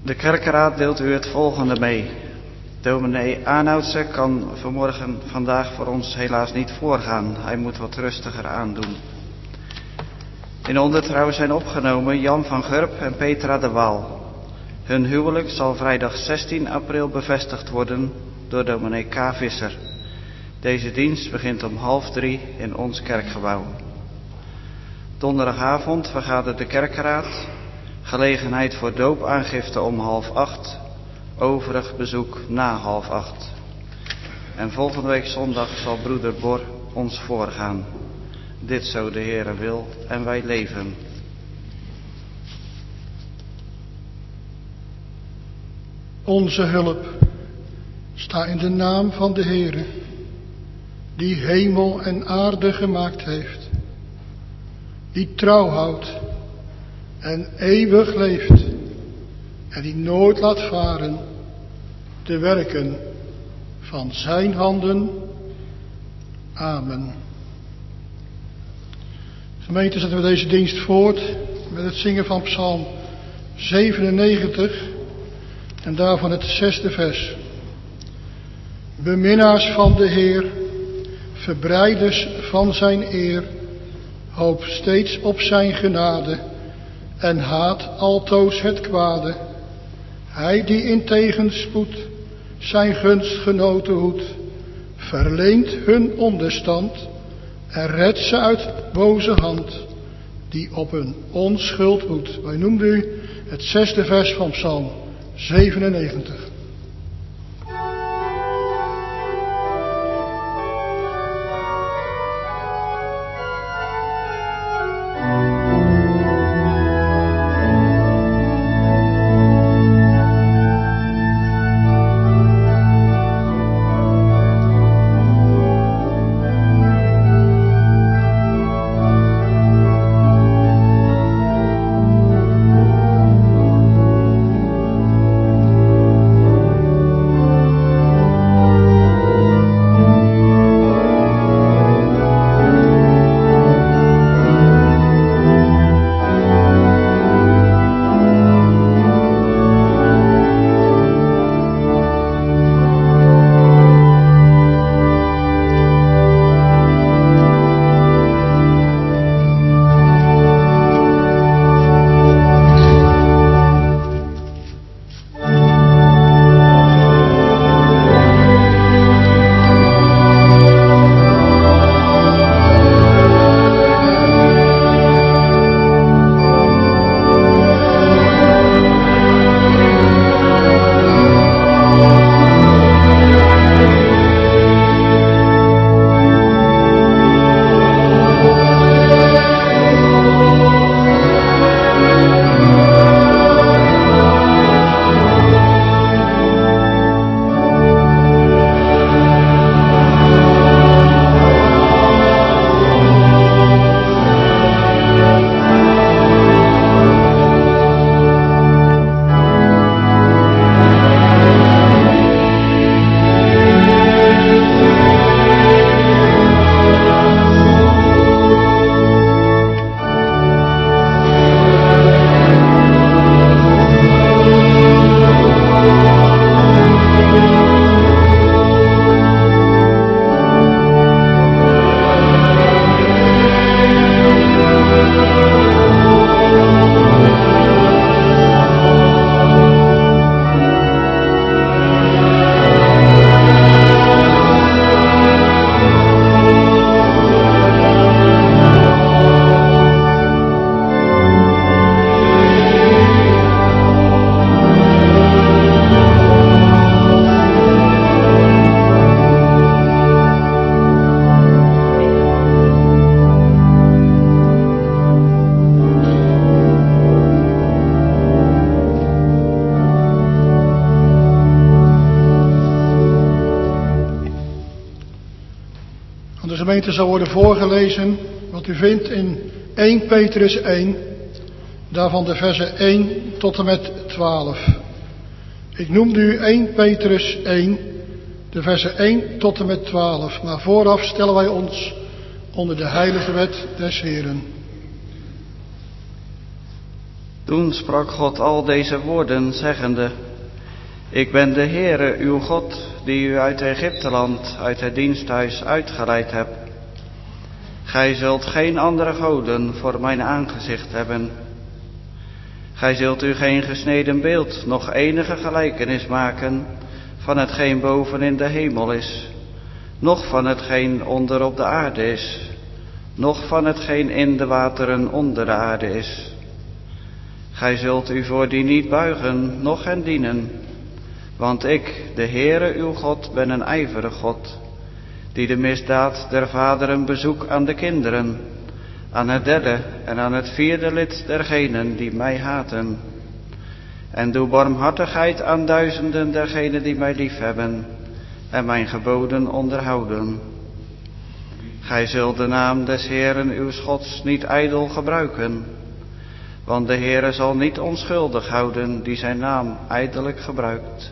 De kerkenraad deelt u het volgende mee. Dominee Arnoudse kan vandaag voor ons helaas niet voorgaan. Hij moet wat rustiger aandoen. In ondertrouw zijn opgenomen Jan van Gurp en Petra de Waal. Hun huwelijk zal vrijdag 16 april bevestigd worden door dominee K. Visser. Deze dienst begint om 14:30 in ons kerkgebouw. Donderdagavond vergadert de kerkenraad. Gelegenheid voor doopaangifte om 7:30. Overig bezoek na 7:30. En volgende week zondag zal broeder Bor ons voorgaan. Dit zo de Heere wil en wij leven. Onze hulp sta in de naam van de Heere, die hemel en aarde gemaakt heeft, die trouw houdt en eeuwig leeft en die nooit laat varen de werken van zijn handen. Amen. Gemeente, zetten we deze dienst voort met het zingen van Psalm 97 en daarvan het 6e vers. Beminnaars van de Heer, verbreiders van zijn eer, hoop steeds op zijn genade en haat altoos het kwade. Hij die in tegenspoed zijn gunstgenoten hoedt, verleent hun onderstand en redt ze uit boze hand, die op hun onschuld hoedt. Wij noemden u het 6e vers van Psalm 97. Gemeente zal worden voorgelezen wat u vindt in 1 Petrus 1, daarvan de versen 1 tot en met 12. Ik noemde u 1 Petrus 1, de versen 1 tot en met 12. Maar vooraf stellen wij ons onder de heilige wet des Heeren. Toen sprak God al deze woorden, zeggende: Ik ben de Heere, uw God, die u uit Egypteland, uit het diensthuis uitgeleid heb. Gij zult geen andere goden voor mijn aangezicht hebben. Gij zult u geen gesneden beeld, noch enige gelijkenis maken van hetgeen boven in de hemel is, noch van hetgeen onder op de aarde is, noch van hetgeen in de wateren onder de aarde is. Gij zult u voor die niet buigen, noch hen dienen, want ik, de Heere uw God, ben een ijverig God, die de misdaad der vaderen bezoek aan de kinderen, aan het derde en aan het vierde lid dergenen die mij haten. En doe barmhartigheid aan duizenden dergenen die mij liefhebben en mijn geboden onderhouden. Gij zult de naam des Heeren uw Gods niet ijdel gebruiken, want de Heere zal niet onschuldig houden die zijn naam ijdelijk gebruikt.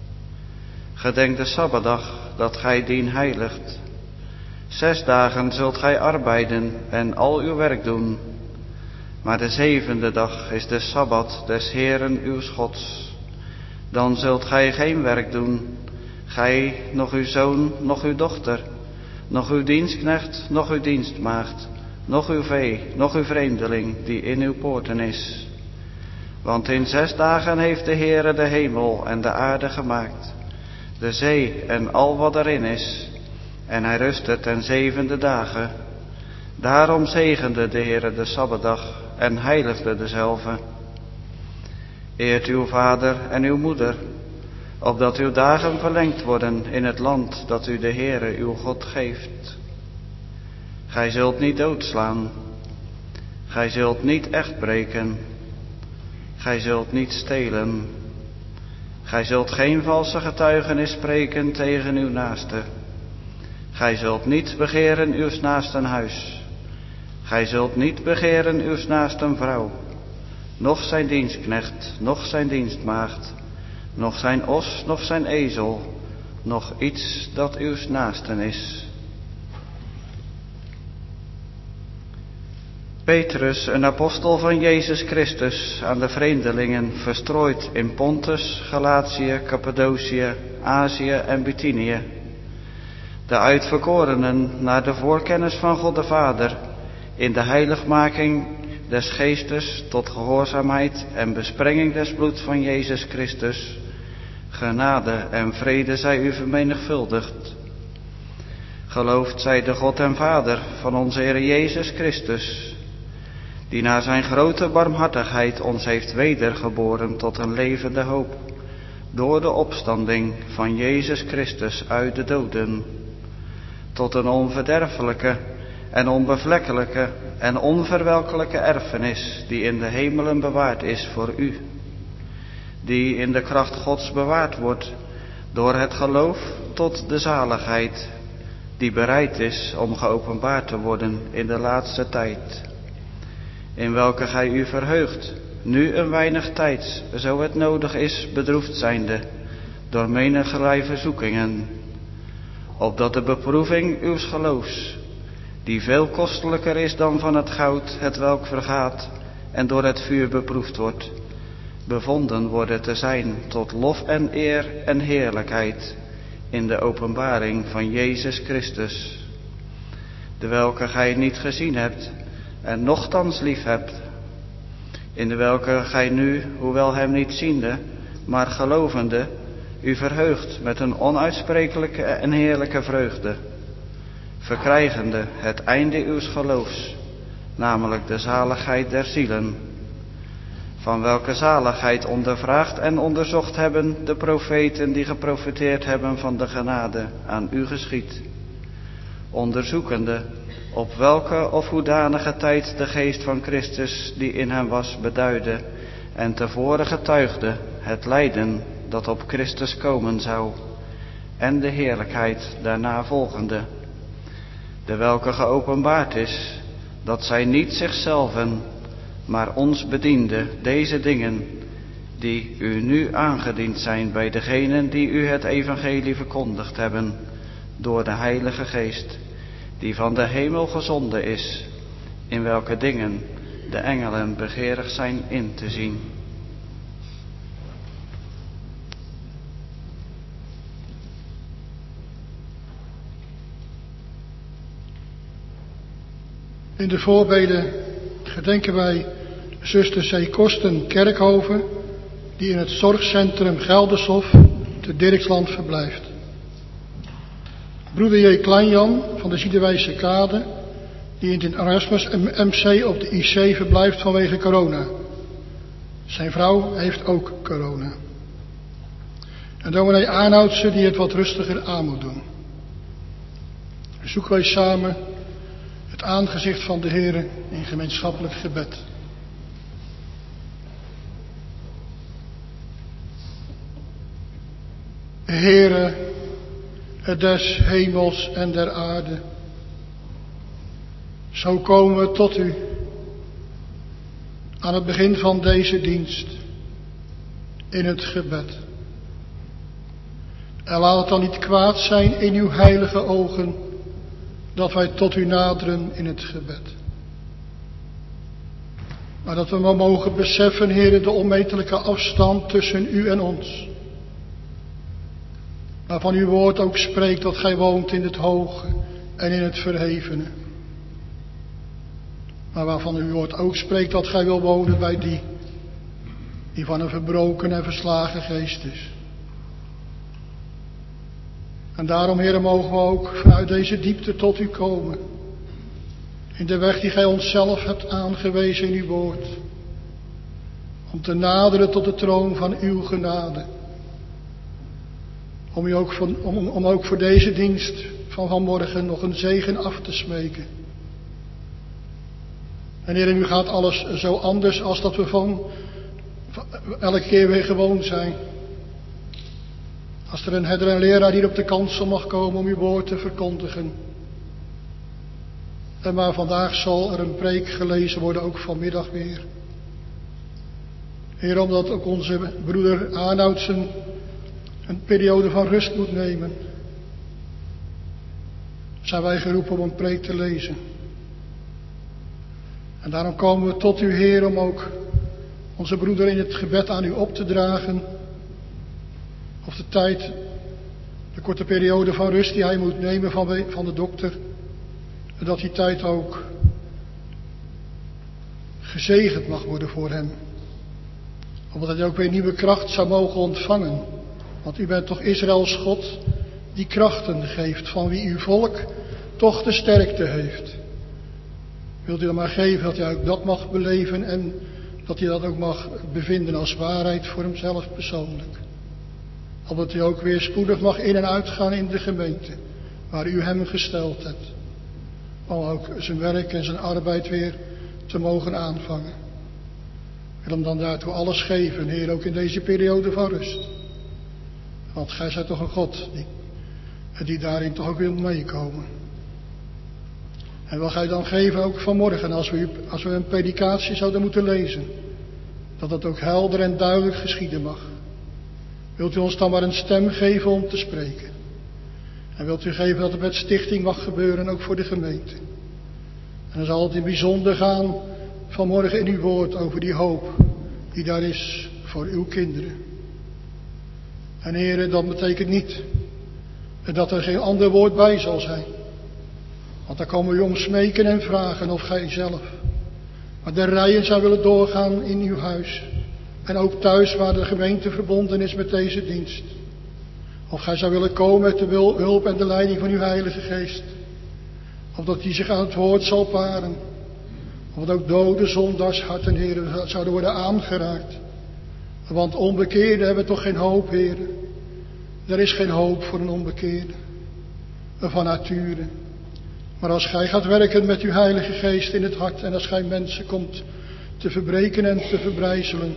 Gedenk de Sabbatdag, dat gij dien heiligt. 6 dagen zult gij arbeiden en al uw werk doen. Maar de 7e dag is de Sabbat des Heeren uw Gods. Dan zult gij geen werk doen, gij, noch uw zoon, noch uw dochter, noch uw dienstknecht, noch uw dienstmaagd, noch uw vee, noch uw vreemdeling die in uw poorten is. Want in 6 dagen heeft de Heere de hemel en de aarde gemaakt, de zee en al wat erin is, en hij rustte ten 7e dagen. Daarom zegende de Heere de Sabbatdag en heiligde dezelve. Eert uw vader en uw moeder, opdat uw dagen verlengd worden in het land dat u de Heere uw God geeft. Gij zult niet doodslaan, gij zult niet echt breken, gij zult niet stelen, gij zult geen valse getuigenis spreken tegen uw naaste. Gij zult niet begeren uws naasten huis, gij zult niet begeren uws naasten vrouw, noch zijn dienstknecht, noch zijn dienstmaagd, noch zijn os, noch zijn ezel, noch iets dat uws naasten is. Petrus, een apostel van Jezus Christus, aan de vreemdelingen verstrooid in Pontus, Galatië, Cappadocië, Azië en Bithynië, de uitverkorenen naar de voorkennis van God de Vader, in de heiligmaking des geestes tot gehoorzaamheid en besprenging des bloeds van Jezus Christus, genade en vrede zij u vermenigvuldigd. Geloofd zij de God en Vader van onze Heer Jezus Christus, die naar zijn grote barmhartigheid ons heeft wedergeboren tot een levende hoop, door de opstanding van Jezus Christus uit de doden, tot een onverderfelijke en onbevlekkelijke en onverwelkelijke erfenis die in de hemelen bewaard is voor u, die in de kracht Gods bewaard wordt door het geloof tot de zaligheid, die bereid is om geopenbaard te worden in de laatste tijd, in welke gij u verheugt, nu een weinig tijds, zo het nodig is, bedroefd zijnde, door menigerlei verzoekingen, opdat de beproeving uws geloofs, die veel kostelijker is dan van het goud, hetwelk vergaat en door het vuur beproefd wordt, bevonden worden te zijn tot lof en eer en heerlijkheid in de openbaring van Jezus Christus, de welke gij niet gezien hebt en nochtans lief hebt, in de welke gij nu, hoewel hem niet ziende, maar gelovende, u verheugt met een onuitsprekelijke en heerlijke vreugde, verkrijgende het einde uws geloofs, namelijk de zaligheid der zielen, van welke zaligheid ondervraagd en onderzocht hebben de profeten die geprofeteerd hebben van de genade aan u geschied, onderzoekende op welke of hoedanige tijd de geest van Christus die in hem was beduidde en tevoren getuigde het lijden dat op Christus komen zou en de heerlijkheid daarna volgende, de welke geopenbaard is, dat zij niet zichzelven, maar ons bediende deze dingen, die u nu aangediend zijn bij degenen die u het evangelie verkondigd hebben, door de Heilige Geest, die van de hemel gezonden is, in welke dingen de engelen begeerig zijn in te zien. In de voorbeden gedenken wij zuster C. Kosten Kerkhoven, die in het zorgcentrum Geldershof te Dirksland verblijft. Broeder J. Kleinjan van de Ziederwijse Kade, die in het Erasmus MC op de IC verblijft vanwege corona. Zijn vrouw heeft ook corona. En dominee Arnoudsen, die het wat rustiger aan moet doen. Zoeken wij samen het aangezicht van de Heere in gemeenschappelijk gebed. Heere, des hemels en der aarde, zo komen we tot u aan het begin van deze dienst in het gebed. En laat het dan niet kwaad zijn in uw heilige ogen dat wij tot u naderen in het gebed. Maar dat we maar mogen beseffen, Heere, de onmetelijke afstand tussen u en ons. Waarvan uw woord ook spreekt dat gij woont in het hoge en in het verhevene. Maar waarvan uw woord ook spreekt dat gij wil wonen bij die van een verbroken en verslagen geest is. En daarom, Heere, mogen we ook vanuit deze diepte tot u komen. In de weg die gij onszelf hebt aangewezen in uw woord. Om te naderen tot de troon van uw genade. Om ook voor deze dienst van vanmorgen nog een zegen af te smeken. En Heer, nu gaat alles zo anders als dat we van elke keer weer gewoon zijn. Als er een herder en leraar hier op de kansel mag komen om uw woord te verkondigen. En maar vandaag zal er een preek gelezen worden, ook vanmiddag weer. Heer, omdat ook onze broeder Arnoudsen een periode van rust moet nemen, zijn wij geroepen om een preek te lezen. En daarom komen we tot u, Heer, om ook onze broeder in het gebed aan u op te dragen. Of de korte periode van rust die hij moet nemen van de dokter. En dat die tijd ook gezegend mag worden voor hem. Omdat hij ook weer nieuwe kracht zou mogen ontvangen. Want u bent toch Israëls God die krachten geeft, van wie uw volk toch de sterkte heeft. Wilt u dan maar geven dat hij ook dat mag beleven en dat hij dat ook mag bevinden als waarheid voor hemzelf persoonlijk. Opdat hij ook weer spoedig mag in en uitgaan in de gemeente waar u hem gesteld hebt. Om ook zijn werk en zijn arbeid weer te mogen aanvangen. Ik wil hem dan daartoe alles geven, Heer, ook in deze periode van rust. Want gij zijt toch een God die daarin toch ook wil meekomen. En wil gij dan geven ook vanmorgen, als we een predikatie zouden moeten lezen, dat het ook helder en duidelijk geschieden mag. Wilt u ons dan maar een stem geven om te spreken. En wilt u geven dat het met stichting mag gebeuren, ook voor de gemeente. En dan zal het in bijzonder gaan vanmorgen in uw woord over die hoop die daar is voor uw kinderen. En heren, dat betekent niet dat er geen ander woord bij zal zijn. Want daar komen we u om smeken en vragen, of gij zelf. Maar de rijen zou willen doorgaan in uw huis. En ook thuis waar de gemeente verbonden is met deze dienst. Of gij zou willen komen met de hulp en de leiding van uw Heilige Geest. Opdat die zich aan het woord zal paren. Opdat ook dode zondaarsharten, heren, zouden worden aangeraakt. Want onbekeerden hebben toch geen hoop, heren. Er is geen hoop voor een onbekeerde. Van nature. Maar als gij gaat werken met uw Heilige Geest in het hart. En als gij mensen komt te verbreken en te verbrijzelen.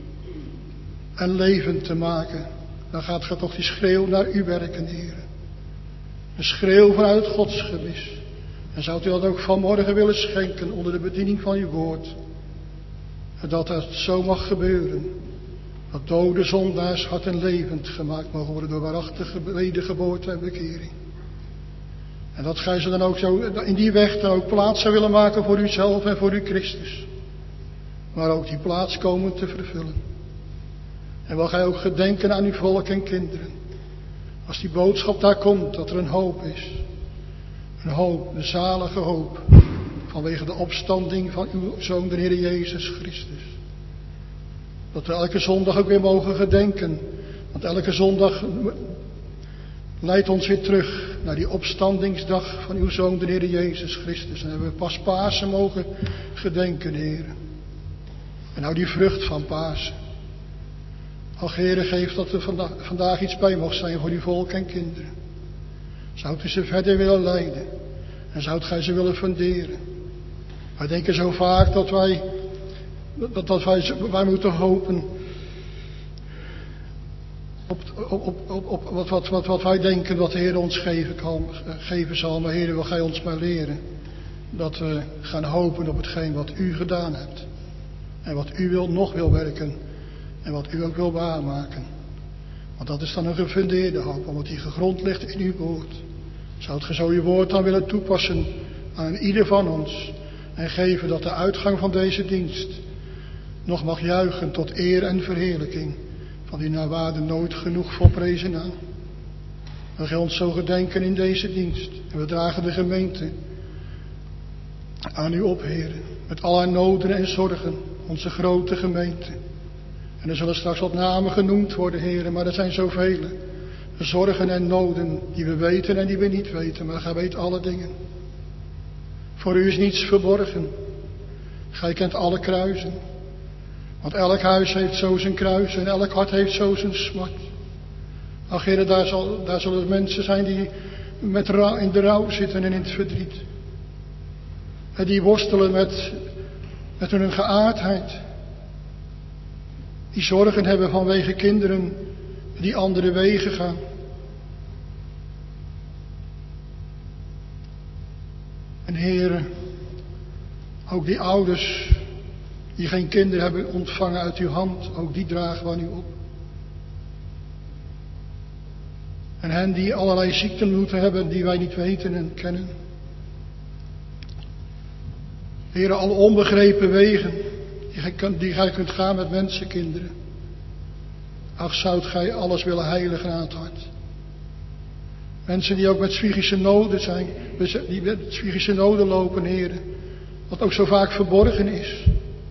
En levend te maken. Dan gaat gij toch die schreeuw naar u werken, heren. Een schreeuw vanuit het godsgemis. En zou u dat ook vanmorgen willen schenken onder de bediening van uw woord. En dat het zo mag gebeuren. Dat dode zondaars harten levend gemaakt mogen worden door waarachtige wedergeboorte en bekering. En dat gij ze dan ook zo in die weg dan ook plaats zou willen maken voor uzelf en voor uw Christus. maar ook die plaats komen te vervullen. En wil gij ook gedenken aan uw volk en kinderen. Als die boodschap daar komt, dat er een hoop is. Een hoop, een zalige hoop. Vanwege de opstanding van uw Zoon, de Heer Jezus Christus. Dat we elke zondag ook weer mogen gedenken. Want elke zondag leidt ons weer terug naar die opstandingsdag van uw Zoon, de Heer Jezus Christus. En hebben we pas Pasen mogen gedenken, Heer. En nou die vrucht van Pasen. Ach, Heere, geef dat er vandaag iets bij mocht zijn voor uw volk en kinderen. Zou u ze verder willen leiden. En zou gij ze willen funderen. Wij denken zo vaak dat wij moeten hopen op wat wij denken wat de Heer ons geven zal. Maar Heer, wil gij ons maar leren dat we gaan hopen op hetgeen wat u gedaan hebt. En wat u nog wil werken. En wat u ook wil waarmaken. Want dat is dan een gefundeerde hoop, omdat die gegrond ligt in uw woord. Zou gij zo uw woord dan willen toepassen aan ieder van ons. En geven dat de uitgang van deze dienst nog mag juichen tot eer en verheerlijking van die naar waarde nooit genoeg volprezen naam. We gaan ons zo gedenken in deze dienst. En we dragen de gemeente aan u op, Heer. Met al haar noden en zorgen. Onze grote gemeente. En er zullen straks wat namen genoemd worden, Heer. Maar er zijn zoveel zorgen en noden die we weten en die we niet weten. Maar gij weet alle dingen. Voor u is niets verborgen. Gij kent alle kruisen. Want elk huis heeft zo zijn kruis en elk hart heeft zo zijn smart. Ach, Heer, daar zullen mensen zijn die in de rouw zitten en in het verdriet. En die worstelen met hun geaardheid. Die zorgen hebben vanwege kinderen die andere wegen gaan. En Heer, ook die ouders die geen kinderen hebben ontvangen uit uw hand, ook die dragen we aan u op. En hen die allerlei ziekten moeten hebben die wij niet weten en kennen. Heer, alle onbegrepen wegen die gij kunt gaan met mensenkinderen. Ach, zoudt gij alles willen heiligen aan het hart. Mensen die ook met psychische noden zijn, die met psychische noden lopen, Heer. Wat ook zo vaak verborgen is.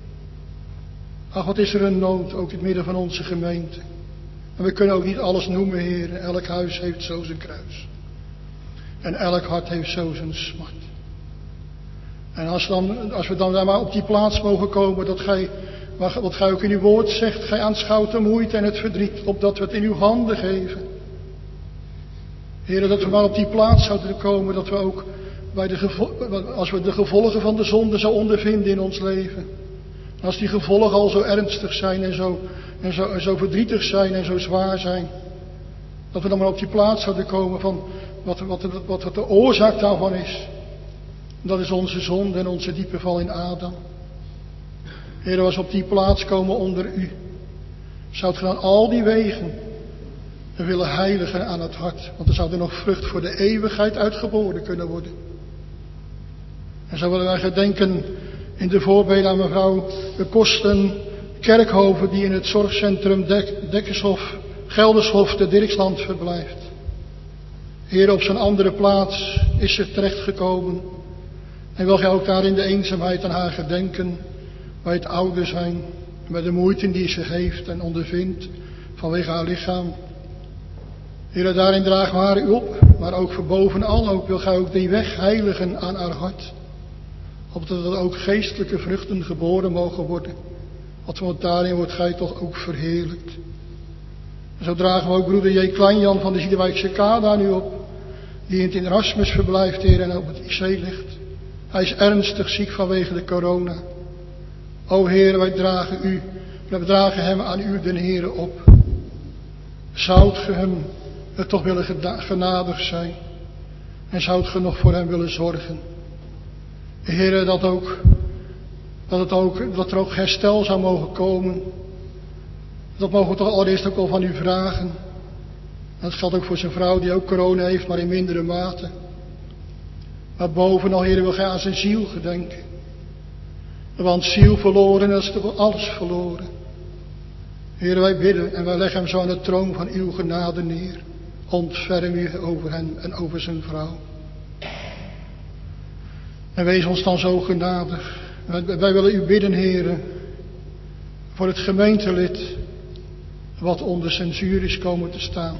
Ach, wat is er een nood, ook in het midden van onze gemeente. En we kunnen ook niet alles noemen, Heer. Elk huis heeft zo zijn kruis. En elk hart heeft zo zijn smart. En als we dan daar maar op die plaats mogen komen, wat gij ook in uw woord zegt, gij aanschouwt de moeite en het verdriet, opdat we het in uw handen geven. Heer, dat we maar op die plaats zouden komen, dat we ook als we de gevolgen van de zonde zo ondervinden in ons leven. Als die gevolgen al zo ernstig zijn en zo verdrietig zijn en zo zwaar zijn. Dat we dan maar op die plaats zouden komen van wat de oorzaak daarvan is. Dat is onze zonde en onze diepe val in Adam. Heer, als we op die plaats komen onder u. Zoudt ge dan al die wegen willen heiligen aan het hart. Want er zou er nog vrucht voor de eeuwigheid uitgeboren kunnen worden. En zo willen wij gedenken in de voorbeden aan mevrouw de Kosten Kerkhoven, die in het zorgcentrum Geldershof te Dirksland verblijft. Heer, op zo'n andere plaats is ze terechtgekomen. En wil gij ook daar in de eenzaamheid aan haar gedenken, bij het ouder zijn, bij de moeite die ze heeft en ondervindt vanwege haar lichaam. Heer, daarin dragen we haar u op, maar ook voor bovenal ook wil gij ook die weg heiligen aan haar hart. Opdat er ook geestelijke vruchten geboren mogen worden. Want daarin wordt gij toch ook verheerlijkt. En zo dragen we ook broeder J. Kleinjan van de Ziederwijkse Kade aan u op. Die in het Erasmus verblijft, Heer, en op het IC ligt. Hij is ernstig ziek vanwege de corona. O Heer, wij dragen hem aan u, den Heere, op. Zoudt ge hem toch willen genadig zijn. En zoudt ge nog voor hem willen zorgen. Heer, dat er ook herstel zou mogen komen. Dat mogen we toch allereerst ook al van u vragen. En dat geldt ook voor zijn vrouw die ook corona heeft, maar in mindere mate. Maar bovenal, Heer, wil gij aan zijn ziel gedenken. Want ziel verloren is toch alles verloren. Heer, wij bidden en wij leggen hem zo aan de troon van uw genade neer. Ontferm u over hem en over zijn vrouw. En wees ons dan zo genadig. Wij willen u bidden, Heer, voor het gemeentelid wat onder censuur is komen te staan.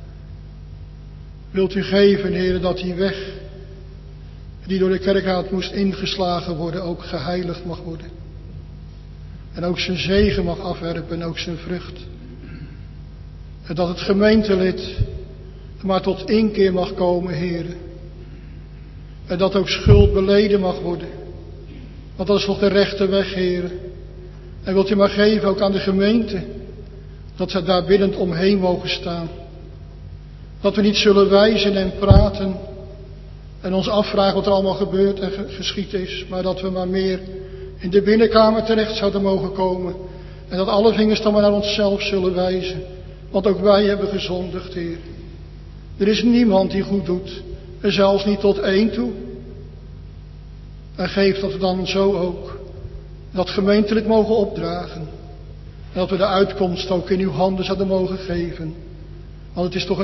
Wilt u geven, Heer, dat die weg die door de kerkraad moest ingeslagen worden, ook geheiligd mag worden. En ook zijn zegen mag afwerpen en ook zijn vrucht. En dat het gemeentelid maar tot inkeer mag komen, Heer. En dat ook schuld beleden mag worden. Want dat is toch de rechte weg, Heer. En wilt u maar geven ook aan de gemeente, dat ze daar biddend omheen mogen staan. Dat we niet zullen wijzen en praten en ons afvragen wat er allemaal gebeurd en geschied is. Maar dat we maar meer in de binnenkamer terecht zouden mogen komen. En dat alle vingers dan maar naar onszelf zullen wijzen. Want ook wij hebben gezondigd, Heer. Er is niemand die goed doet. En zelfs niet tot één toe. En geef dat we dan zo ook dat gemeentelijk mogen opdragen. En dat we de uitkomst ook in uw handen zouden mogen geven. Want het is toch een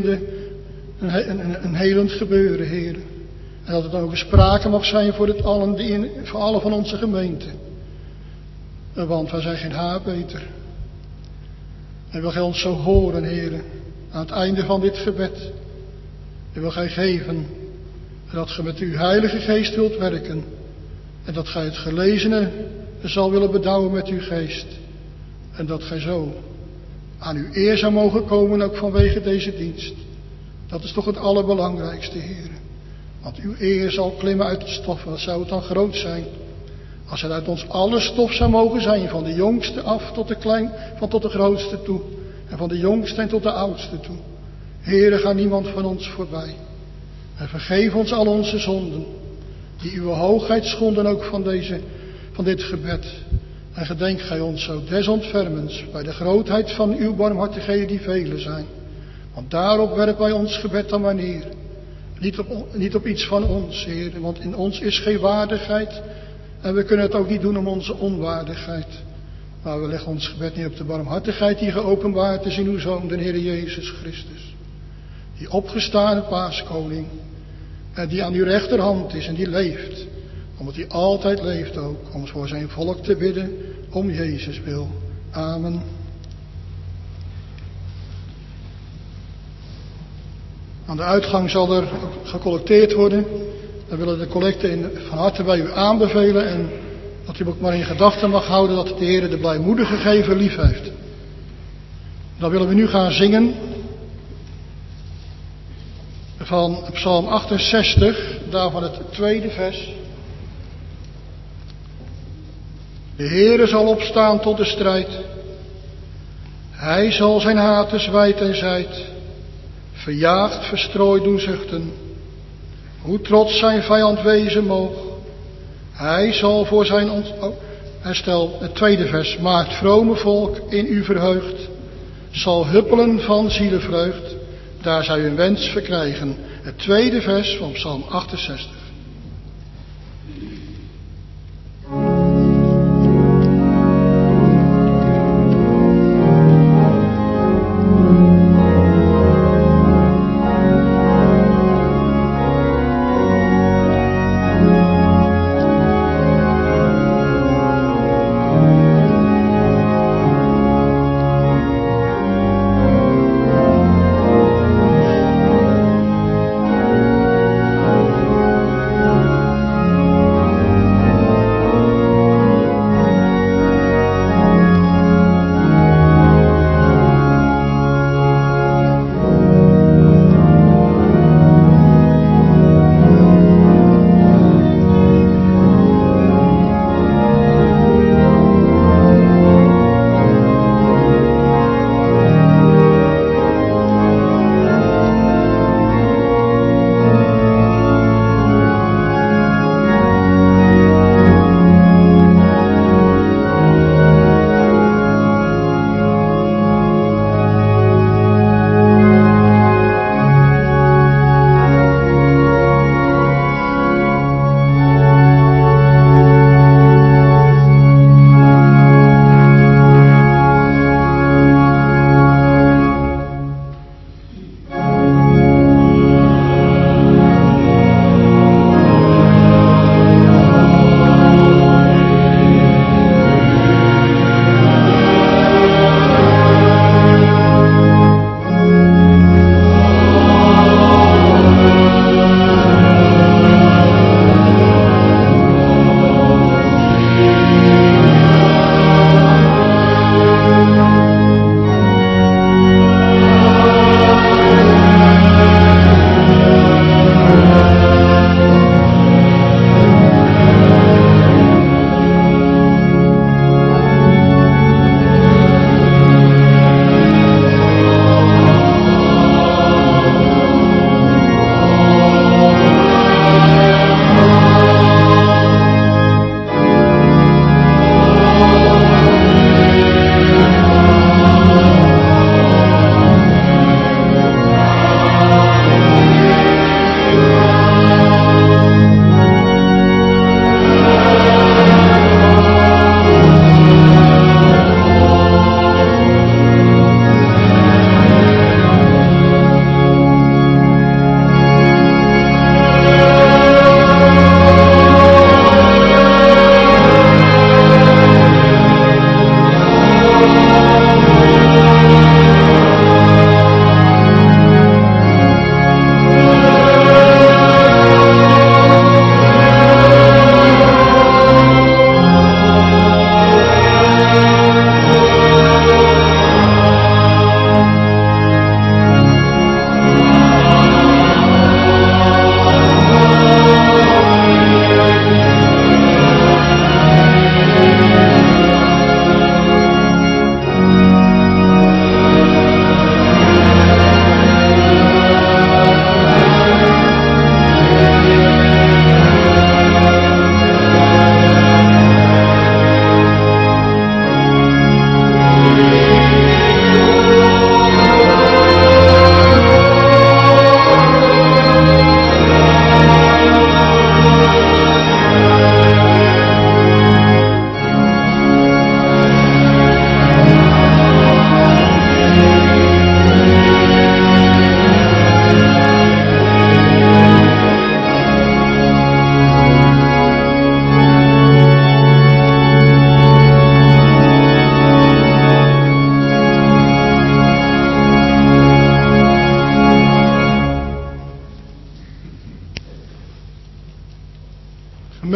helend gebeuren, Heer. En dat het dan ook sprake mag zijn voor voor alle van onze gemeente. Want wij zijn geen haar beter. En wil gij ons zo horen, Heer, aan het einde van dit gebed. En wil gij geven dat gij met uw Heilige Geest wilt werken. En dat gij het gelezene zal willen bedouwen met uw geest. En dat gij zo aan uw eer zou mogen komen, ook vanwege deze dienst. Dat is toch het allerbelangrijkste, Heer. Want uw eer zal klimmen uit het stof. Wat zou het dan groot zijn? Als er uit ons alle stof zou mogen zijn. Van de jongste af tot de grootste toe. En van de jongste en tot de oudste toe. Heere, ga niemand van ons voorbij. En vergeef ons al onze zonden. Die uw hoogheid schonden ook van dit gebed. En gedenk gij ons zo desontfermens bij de grootheid van uw barmhartigheden die vele zijn. Want daarop werpen wij ons gebed dan maar neer. Niet op iets van ons, Heer, want in ons is geen waardigheid. En we kunnen het ook niet doen om onze onwaardigheid. Maar we leggen ons gebed neer op de barmhartigheid die geopenbaard is in uw Zoon, de Heer Jezus Christus. Die opgestane Paaskoning. En die aan uw rechterhand is en die leeft. Omdat hij altijd leeft ook. Om voor zijn volk te bidden om Jezus wil. Amen. Aan de uitgang zal er gecollecteerd worden. We willen de collecte van harte bij u aanbevelen. En dat u ook maar in gedachten mag houden dat de Heer de blijmoedige gever lief heeft. Dan willen we nu gaan zingen. Van Psalm 68, daarvan het tweede vers. De Heere zal opstaan tot de strijd. Hij zal zijn haters wijd en zijd, verjaagd, verstrooid doen zuchten. Hoe trots zijn vijand wezen moog. Hij zal voor zijn herstel, het tweede vers. Maar het vrome volk in u verheugd, zal huppelen van zielenvreugd. Daar zij hun wens verkrijgen. Het tweede vers van Psalm 68.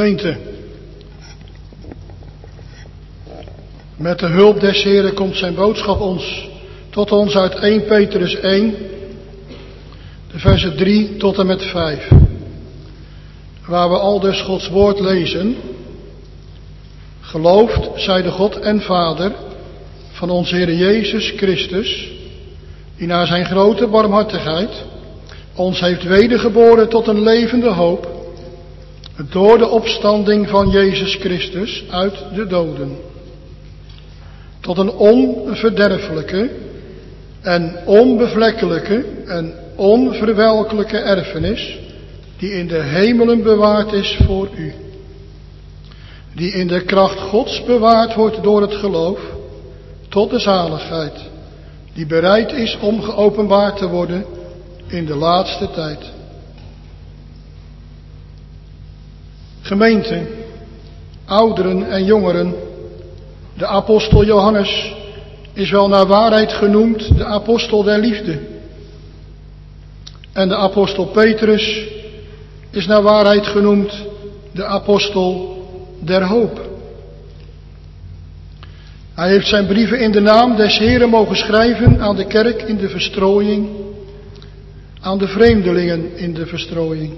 Gemeente, met de hulp des Heren komt zijn boodschap tot ons uit 1 Petrus 1, de versen 3 tot en met 5. Waar we aldus Gods woord lezen. Geloofd zij de God en Vader van onze Heer Jezus Christus, die naar zijn grote barmhartigheid ons heeft wedergeboren tot een levende hoop, door de opstanding van Jezus Christus uit de doden, tot een onverderfelijke en onbevlekkelijke en onverwelkelijke erfenis, die in de hemelen bewaard is voor u, die in de kracht Gods bewaard wordt door het geloof, tot de zaligheid, die bereid is om geopenbaard te worden in de laatste tijd. Gemeente, ouderen en jongeren, de apostel Johannes is wel naar waarheid genoemd de apostel der liefde. En de apostel Petrus is naar waarheid genoemd de apostel der hoop. Hij heeft zijn brieven in de naam des Heren mogen schrijven aan de kerk in de verstrooiing, aan de vreemdelingen in de verstrooiing.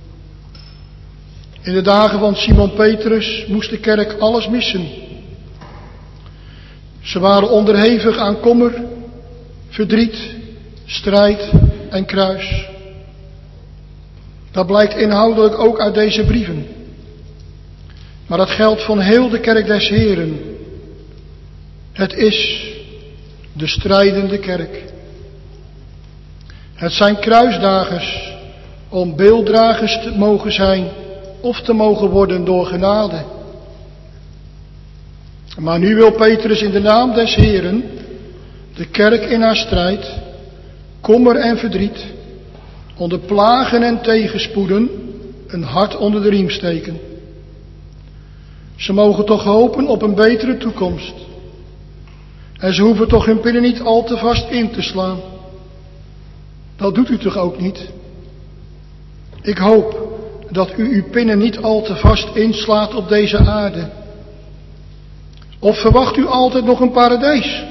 In de dagen van Simon Petrus moest de kerk alles missen. Ze waren onderhevig aan kommer, verdriet, strijd en kruis. Dat blijkt inhoudelijk ook uit deze brieven. Maar dat geldt van heel de kerk des Heren. Het is de strijdende kerk. Het zijn kruisdragers om beelddragers te mogen zijn of te mogen worden door genade. Maar nu wil Petrus in de naam des Heren de kerk in haar strijd, kommer en verdriet, onder plagen en tegenspoeden een hart onder de riem steken. Ze mogen toch hopen op een betere toekomst. En ze hoeven toch hun pinnen niet al te vast in te slaan. Dat doet u toch ook niet? Ik hoop dat u uw pinnen niet al te vast inslaat op deze aarde. Of verwacht u altijd nog een paradijs?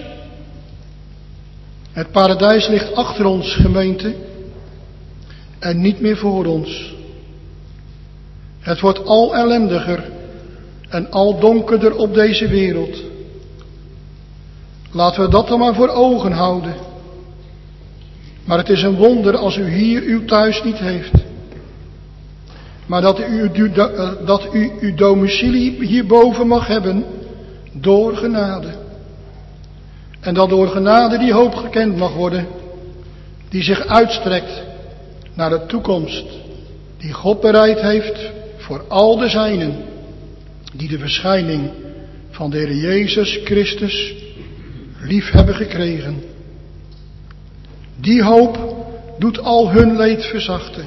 Het paradijs ligt achter ons, gemeente, en niet meer voor ons. Het wordt al ellendiger en al donkerder op deze wereld. Laten we dat dan maar voor ogen houden. Maar het is een wonder als u hier uw thuis niet heeft. Maar dat u uw domicilie hierboven mag hebben door genade. En dat door genade die hoop gekend mag worden, die zich uitstrekt naar de toekomst die God bereid heeft voor al de zijnen die de verschijning van de Heer Jezus Christus lief hebben gekregen. Die hoop doet al hun leed verzachten.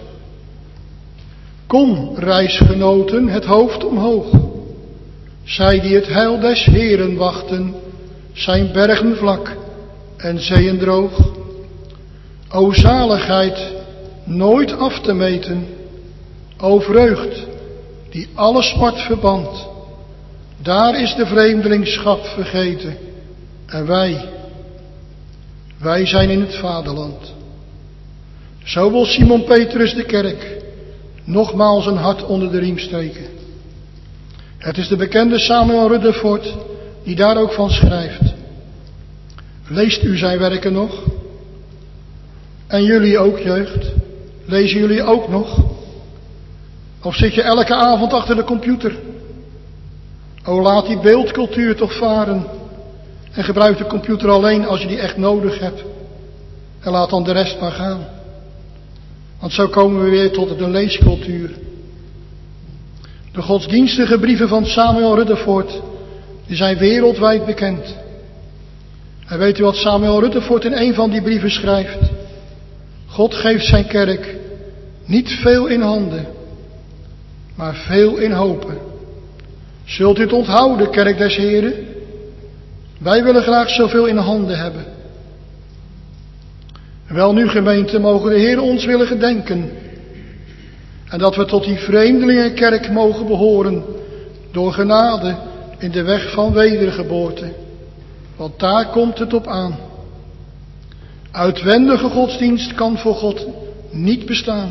Kom, reisgenoten, het hoofd omhoog. Zij die het heil des Heren wachten, zijn bergen vlak en zeeën droog. O zaligheid, nooit af te meten. O vreugd, die alle smart verbant. Daar is de vreemdelingschap vergeten. En wij zijn in het vaderland. Zo wil Simon Petrus de kerk nogmaals een hart onder de riem steken. Het is de bekende Samuel Rutherford die daar ook van schrijft. Leest u zijn werken nog? En jullie ook, jeugd? Lezen jullie ook nog? Of zit je elke avond achter de computer? O, laat die beeldcultuur toch varen. En gebruik de computer alleen als je die echt nodig hebt. En laat dan de rest maar gaan. Want zo komen we weer tot de leescultuur. De godsdienstige brieven van Samuel Rutherford, die zijn wereldwijd bekend. En weet u wat Samuel Rutherford in een van die brieven schrijft? God geeft zijn kerk niet veel in handen, maar veel in hopen. Zult u het onthouden, kerk des Heren? Wij willen graag zoveel in handen hebben. Wel nu, gemeente, mogen de Heer ons willen gedenken. En dat we tot die vreemdelingenkerk mogen behoren, door genade in de weg van wedergeboorte. Want daar komt het op aan. Uitwendige godsdienst kan voor God niet bestaan.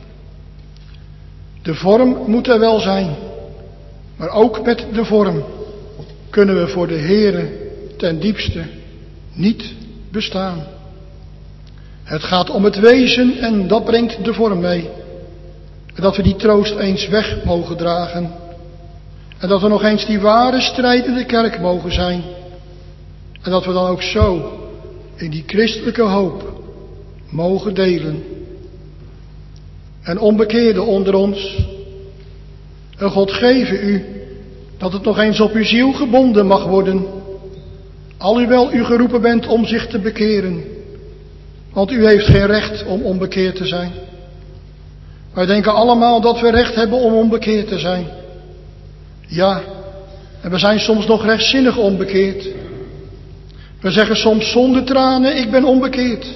De vorm moet er wel zijn, maar ook met de vorm kunnen we voor de Heere ten diepste niet bestaan. Het gaat om het wezen en dat brengt de vorm mee. En dat we die troost eens weg mogen dragen. En dat we nog eens die ware strijd in de kerk mogen zijn. En dat we dan ook zo in die christelijke hoop mogen delen. En onbekeerden onder ons, en God geven u dat het nog eens op uw ziel gebonden mag worden, alhoewel u geroepen bent om zich te bekeren. Want u heeft geen recht om onbekeerd te zijn. Wij denken allemaal dat we recht hebben om onbekeerd te zijn. Ja, en we zijn soms nog rechtzinnig onbekeerd. We zeggen soms zonder tranen, ik ben onbekeerd.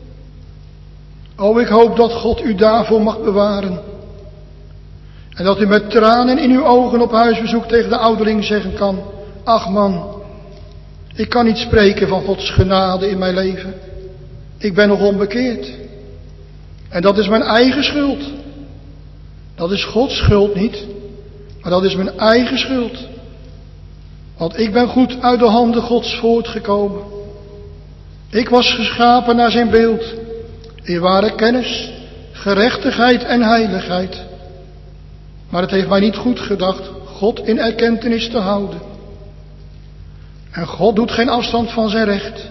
O, ik hoop dat God u daarvoor mag bewaren. En dat u met tranen in uw ogen op huisbezoek tegen de ouderling zeggen kan: ach man, ik kan niet spreken van Gods genade in mijn leven. Ik ben nog onbekeerd. En dat is mijn eigen schuld. Dat is Gods schuld niet, maar dat is mijn eigen schuld. Want ik ben goed uit de handen Gods voortgekomen. Ik was geschapen naar zijn beeld, in ware kennis, gerechtigheid en heiligheid. Maar het heeft mij niet goed gedacht God in erkentenis te houden. En God doet geen afstand van zijn recht.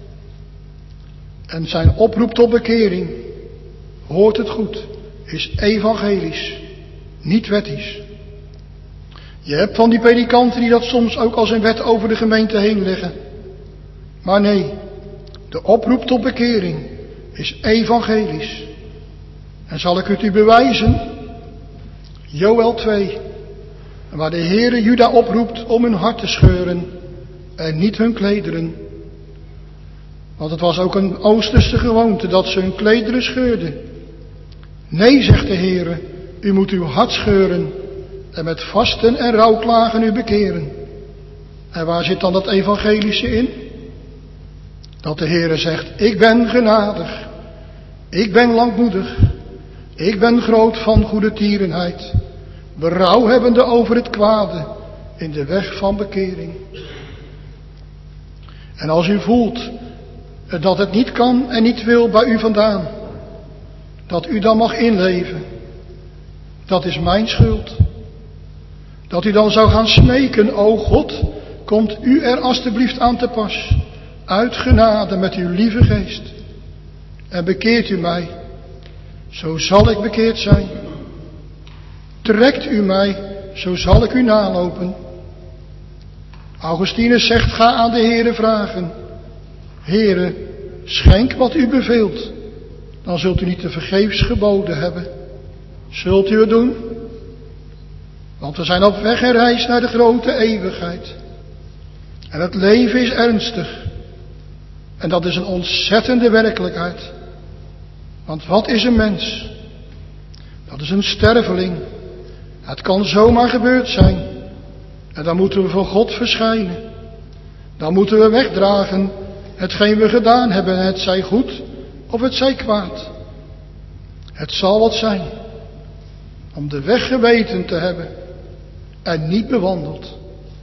En zijn oproep tot bekering, hoort het goed, is evangelisch, niet wettisch. Je hebt van die predikanten die dat soms ook als een wet over de gemeente heen leggen. Maar nee, de oproep tot bekering is evangelisch. En zal ik het u bewijzen? Joël 2, waar de Heere Juda oproept om hun hart te scheuren en niet hun klederen. Want het was ook een Oosterse gewoonte dat ze hun klederen scheurden. Nee, zegt de Heere, u moet uw hart scheuren en met vasten en rouwklagen u bekeren. En waar zit dan dat evangelische in? Dat de Heere zegt, ik ben genadig, ik ben langmoedig, ik ben groot van goede tierenheid, berouw hebbende over het kwade in de weg van bekering. En als u voelt dat het niet kan en niet wil bij u vandaan, dat u dan mag inleven, dat is mijn schuld. Dat u dan zou gaan smeken, o God, komt u er alstublieft aan te pas, uit genade met uw lieve geest. En bekeert u mij, zo zal ik bekeerd zijn. Trekt u mij, zo zal ik u nalopen. Augustinus zegt, ga aan de Heere vragen. Heere, schenk wat u beveelt, dan zult u niet te vergeefs geboden hebben. Zult u het doen? Want we zijn op weg en reis naar de grote eeuwigheid. En het leven is ernstig. En dat is een ontzettende werkelijkheid. Want wat is een mens? Dat is een sterveling. Het kan zomaar gebeurd zijn. En dan moeten we voor God verschijnen. Dan moeten we wegdragen hetgeen we gedaan hebben. Het zij goed of het zij kwaad. Het zal wat zijn. Om de weg geweten te hebben. En niet bewandeld.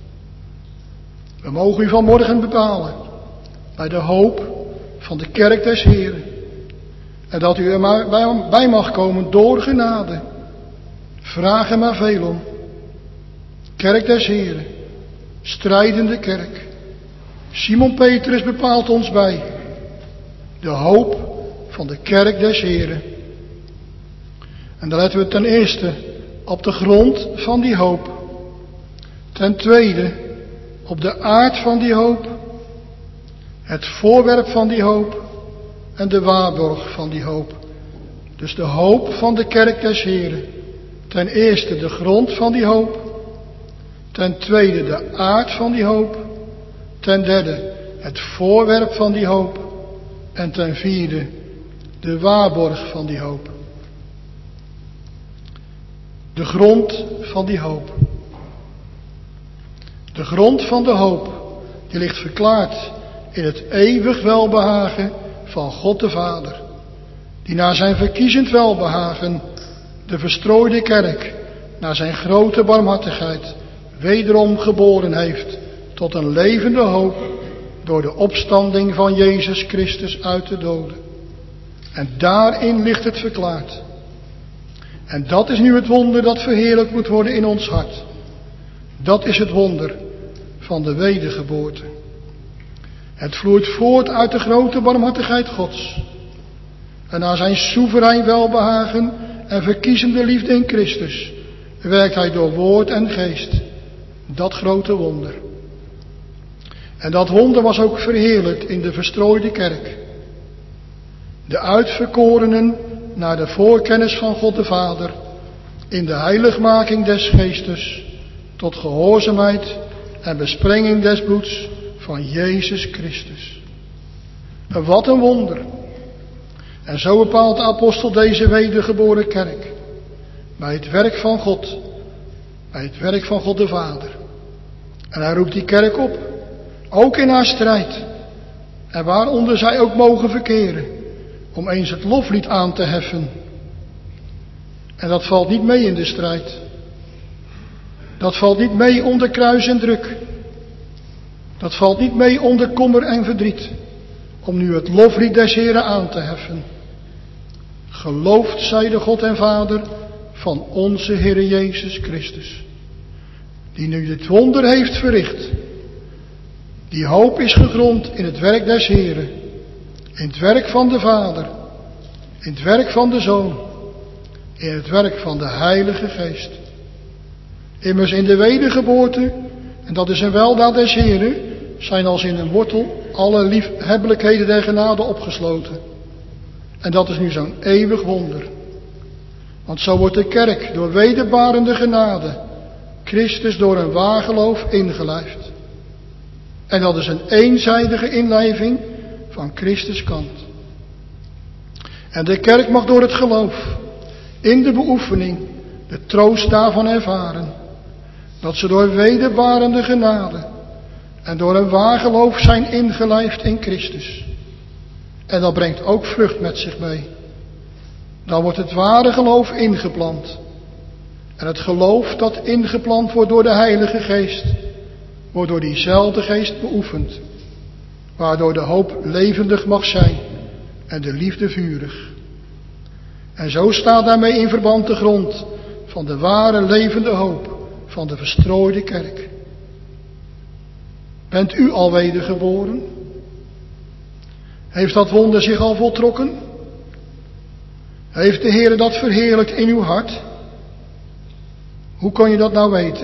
We mogen u vanmorgen bepalen. Bij de hoop van de kerk des Heren. En dat u er maar bij mag komen door genade. Vraag er maar veel om. Kerk des Heren. Strijdende kerk. Simon Petrus bepaalt ons bij. De hoop van de kerk des Heren. En dan letten we ten eerste op de grond van die hoop. Ten tweede op de aard van die hoop. Het voorwerp van die hoop. En de waarborg van die hoop. Dus de hoop van de kerk des Heren. Ten eerste de grond van die hoop. Ten tweede de aard van die hoop. Ten derde het voorwerp van die hoop. En ten vierde de waarborg van die hoop. De grond van die hoop. De grond van de hoop, die ligt verklaard in het eeuwig welbehagen van God de Vader, die naar zijn verkiezend welbehagen de verstrooide kerk naar zijn grote barmhartigheid wederom geboren heeft tot een levende hoop door de opstanding van Jezus Christus uit de doden. En daarin ligt het verklaard. En dat is nu het wonder dat verheerlijkt moet worden in ons hart. Dat is het wonder van de wedergeboorte. Het vloeit voort uit de grote barmhartigheid Gods. En naar zijn soeverein welbehagen en verkiezende liefde in Christus werkt hij door woord en geest dat grote wonder. En dat wonder was ook verheerlijkt in de verstrooide kerk. De uitverkorenen naar de voorkennis van God de Vader in de heiligmaking des geestes tot gehoorzaamheid en besprenging des bloeds van Jezus Christus. En wat een wonder. En zo bepaalt de apostel deze wedergeboren kerk bij het werk van God, bij het werk van God de Vader. En hij roept die kerk op, ook in haar strijd, en waaronder zij ook mogen verkeren, om eens het loflied aan te heffen. En dat valt niet mee in de strijd. Dat valt niet mee onder kruis en druk. Dat valt niet mee onder kommer en verdriet, om nu het loflied des Heren aan te heffen. Geloofd zij de God en Vader van onze Heere Jezus Christus, die nu dit wonder heeft verricht. Die hoop is gegrond in het werk des Heren, in het werk van de Vader, in het werk van de Zoon, in het werk van de Heilige Geest. Immers in de wedergeboorte, en dat is een weldaad des Heren, zijn als in een wortel alle liefhebbelijkheden der genade opgesloten. En dat is nu zo'n eeuwig wonder. Want zo wordt de kerk door wederbarende genade Christus door een waar geloof ingelijfd. En dat is een eenzijdige inlijving van Christus kant. En de kerk mag door het geloof in de beoefening de troost daarvan ervaren. Dat ze door wederbarende genade en door een waar geloof zijn ingelijfd in Christus. En dat brengt ook vrucht met zich mee. Dan wordt het ware geloof ingeplant. En het geloof dat ingeplant wordt door de Heilige Geest, wordt door diezelfde Geest beoefend. Waardoor de hoop levendig mag zijn en de liefde vurig. En zo staat daarmee in verband de grond van de ware levende hoop van de verstrooide kerk. Bent u al wedergeboren? Heeft dat wonder zich al voltrokken? Heeft de Heer dat verheerlijkt in uw hart? Hoe kan je dat nou weten?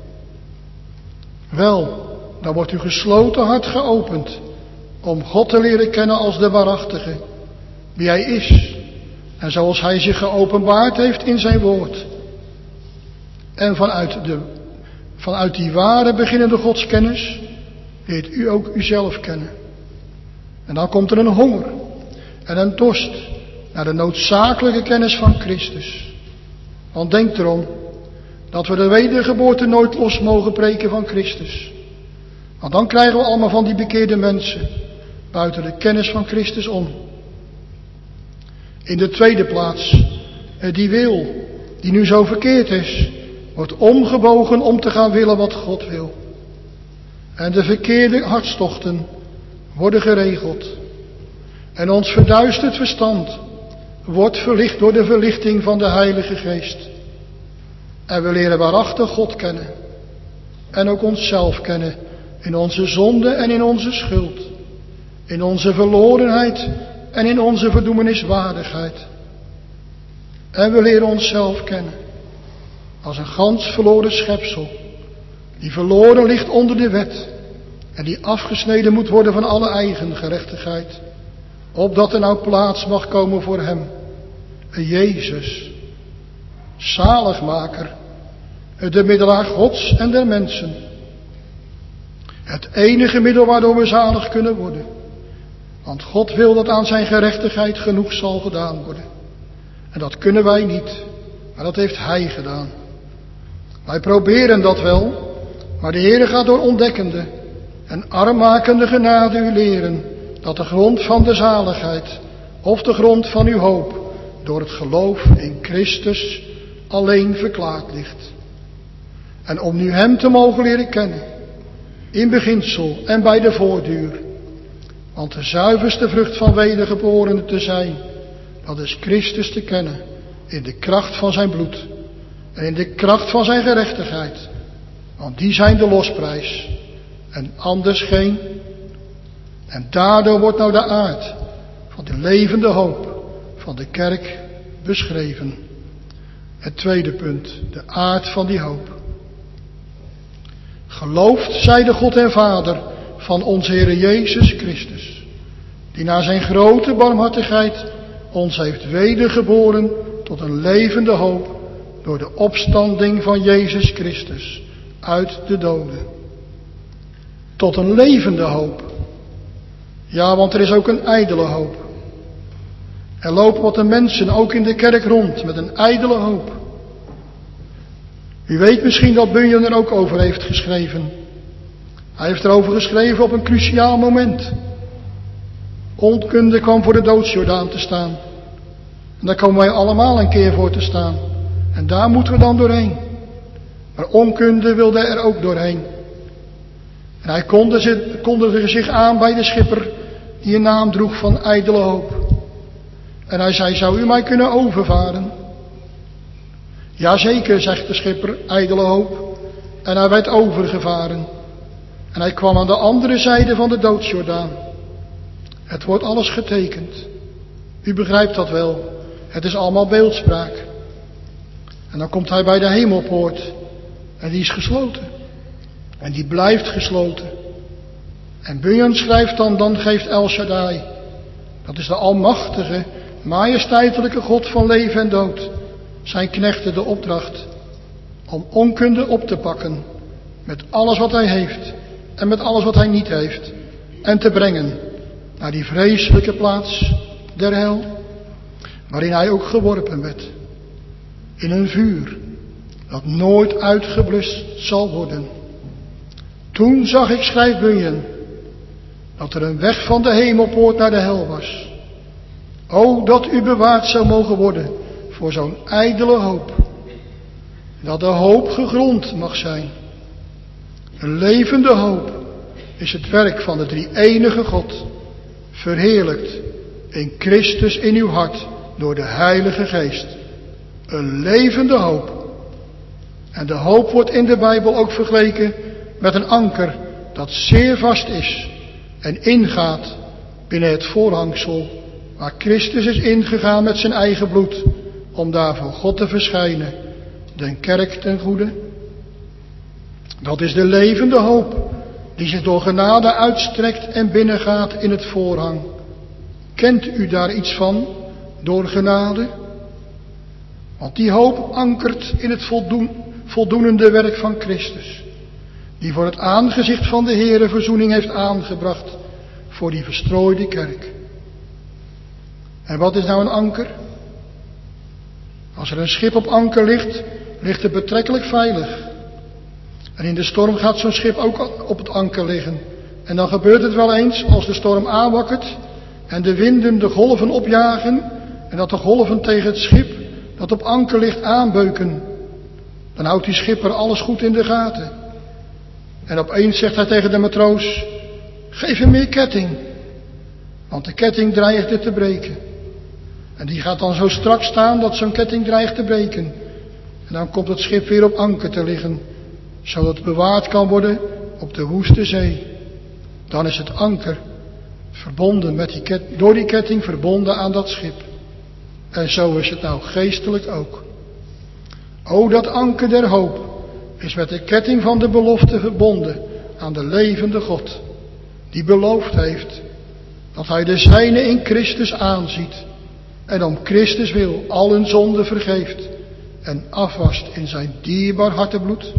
Wel, dan wordt uw gesloten hart geopend om God te leren kennen als de waarachtige, wie Hij is en zoals Hij zich geopenbaard heeft in zijn woord. En vanuit die ware beginnende godskennis leert u ook uzelf kennen. En dan komt er een honger en een dorst naar de noodzakelijke kennis van Christus. Want denk erom dat we de wedergeboorte nooit los mogen preken van Christus. Want dan krijgen we allemaal van die bekeerde mensen buiten de kennis van Christus om. In de tweede plaats, die wil, die nu zo verkeerd is, wordt omgebogen om te gaan willen wat God wil. En de verkeerde hartstochten worden geregeld. En ons verduisterd verstand wordt verlicht door de verlichting van de Heilige Geest. En we leren waarachtig God kennen. En ook onszelf kennen in onze zonde en in onze schuld. In onze verlorenheid en in onze verdoemeniswaardigheid. En we leren onszelf kennen als een gans verloren schepsel, die verloren ligt onder de wet en die afgesneden moet worden van alle eigen gerechtigheid, opdat er nou plaats mag komen voor hem, een Jezus, zaligmaker, de middelaar Gods en der mensen. Het enige middel waardoor we zalig kunnen worden. Want God wil dat aan zijn gerechtigheid genoeg zal gedaan worden. En dat kunnen wij niet. Maar dat heeft Hij gedaan. Wij proberen dat wel, maar de Heere gaat door ontdekkende en armmakende genade u leren dat de grond van de zaligheid of de grond van uw hoop door het geloof in Christus alleen verklaard ligt. En om nu Hem te mogen leren kennen, in beginsel en bij de voortduur, want de zuiverste vrucht van wedergeborenen te zijn, dat is Christus te kennen in de kracht van zijn bloed en in de kracht van zijn gerechtigheid, want die zijn de losprijs en anders geen. En daardoor wordt nou de aard van de levende hoop van de kerk beschreven. Het tweede punt, de aard van die hoop. Gelooft zij de God en Vader van onze Heere Jezus Christus, die naar zijn grote barmhartigheid ons heeft wedergeboren tot een levende hoop door de opstanding van Jezus Christus uit de doden. Tot een levende hoop. Ja, want er is ook een ijdele hoop. Er lopen wat de mensen ook in de kerk rond met een ijdele hoop. U weet misschien dat Bunyan er ook over heeft geschreven. Hij heeft erover geschreven op een cruciaal moment. Onkunde kwam voor de doodsjordaan te staan. En daar komen wij allemaal een keer voor te staan. En daar moeten we dan doorheen. Maar onkunde wilde er ook doorheen. En hij kondigde zich aan bij de schipper die een naam droeg van ijdele hoop. En hij zei, zou u mij kunnen overvaren? Jazeker, zegt de schipper, ijdele hoop. En hij werd overgevaren. En hij kwam aan de andere zijde van de doodsjordaan. Het wordt alles getekend. U begrijpt dat wel. Het is allemaal beeldspraak. En dan komt hij bij de hemelpoort. En die is gesloten. En die blijft gesloten. En Bunyan schrijft dan geeft El Shaddai, dat is de almachtige, majesteitelijke God van leven en dood, zijn knechten de opdracht om onkunde op te pakken met alles wat hij heeft en met alles wat hij niet heeft en te brengen naar die vreselijke plaats der hel, waarin hij ook geworpen werd, in een vuur dat nooit uitgeblust zal worden. Toen zag ik, schrijft Bunyan, dat er een weg van de hemelpoort naar de hel was. O, dat u bewaard zou mogen worden voor zo'n ijdele hoop. Dat de hoop gegrond mag zijn. Een levende hoop is het werk van de drie-enige God, verheerlijkt in Christus in uw hart door de Heilige Geest. Een levende hoop. En de hoop wordt in de Bijbel ook vergeleken met een anker dat zeer vast is en ingaat binnen het voorhangsel waar Christus is ingegaan met zijn eigen bloed om daar voor God te verschijnen, den kerk ten goede. Dat is de levende hoop die zich door genade uitstrekt en binnengaat in het voorhang. Kent u daar iets van door genade? Want die hoop ankert in het voldoenende werk van Christus, die voor het aangezicht van de Heere verzoening heeft aangebracht voor die verstrooide kerk. En wat is nou een anker? Als er een schip op anker ligt, ligt het betrekkelijk veilig. En in de storm gaat zo'n schip ook op het anker liggen. En dan gebeurt het wel eens, als de storm aanwakkert en de winden de golven opjagen en dat de golven tegen het schip dat op anker ligt aanbeuken. Dan houdt die schipper alles goed in de gaten. En opeens zegt hij tegen de matroos, geef hem meer ketting, want de ketting dreigt te breken. En die gaat dan zo strak staan dat zo'n ketting dreigt te breken. En dan komt het schip weer op anker te liggen, zodat het bewaard kan worden op de woeste zee. Dan is het anker verbonden met door die ketting verbonden aan dat schip. En zo is het nou geestelijk ook. O, dat anker der hoop is met de ketting van de belofte verbonden aan de levende God, die beloofd heeft dat hij de zijnen in Christus aanziet en om Christus wil al hun zonden vergeeft en afwast in zijn dierbaar hartebloed.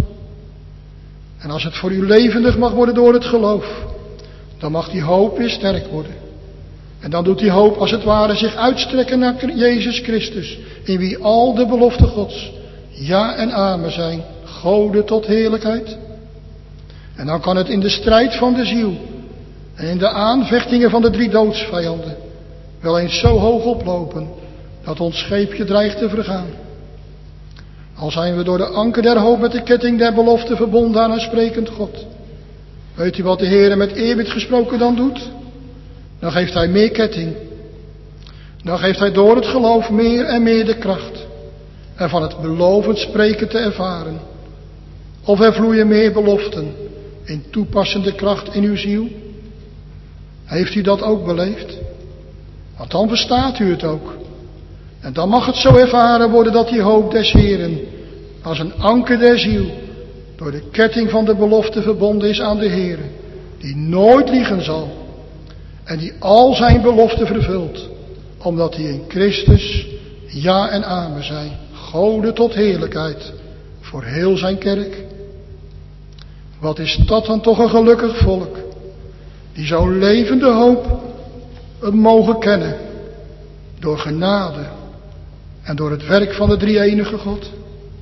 En als het voor u levendig mag worden door het geloof, dan mag die hoop weer sterk worden. En dan doet die hoop als het ware zich uitstrekken naar Jezus Christus, in wie al de beloften Gods ja en amen zijn, goden tot heerlijkheid. En dan kan het in de strijd van de ziel en in de aanvechtingen van de 3 doodsvijanden wel eens zo hoog oplopen dat ons scheepje dreigt te vergaan. Al zijn we door de anker der hoop met de ketting der belofte verbonden aan een sprekend God. Weet u wat de Heer met eerbied gesproken dan doet? Dan geeft Hij meer ketting. Dan geeft Hij door het geloof meer en meer de kracht en van het belovend spreken te ervaren. Of er vloeien meer beloften in toepassende kracht in uw ziel. Heeft u dat ook beleefd? Want dan verstaat u het ook. En dan mag het zo ervaren worden dat die hoop des Heeren als een anker der ziel door de ketting van de belofte verbonden is aan de Heer, die nooit liegen zal en die al zijn beloften vervult, omdat hij in Christus ja en amen zijn, goden tot heerlijkheid voor heel zijn kerk. Wat is dat dan toch een gelukkig volk, die zo'n levende hoop mogen kennen, door genade en door het werk van de drie-enige God.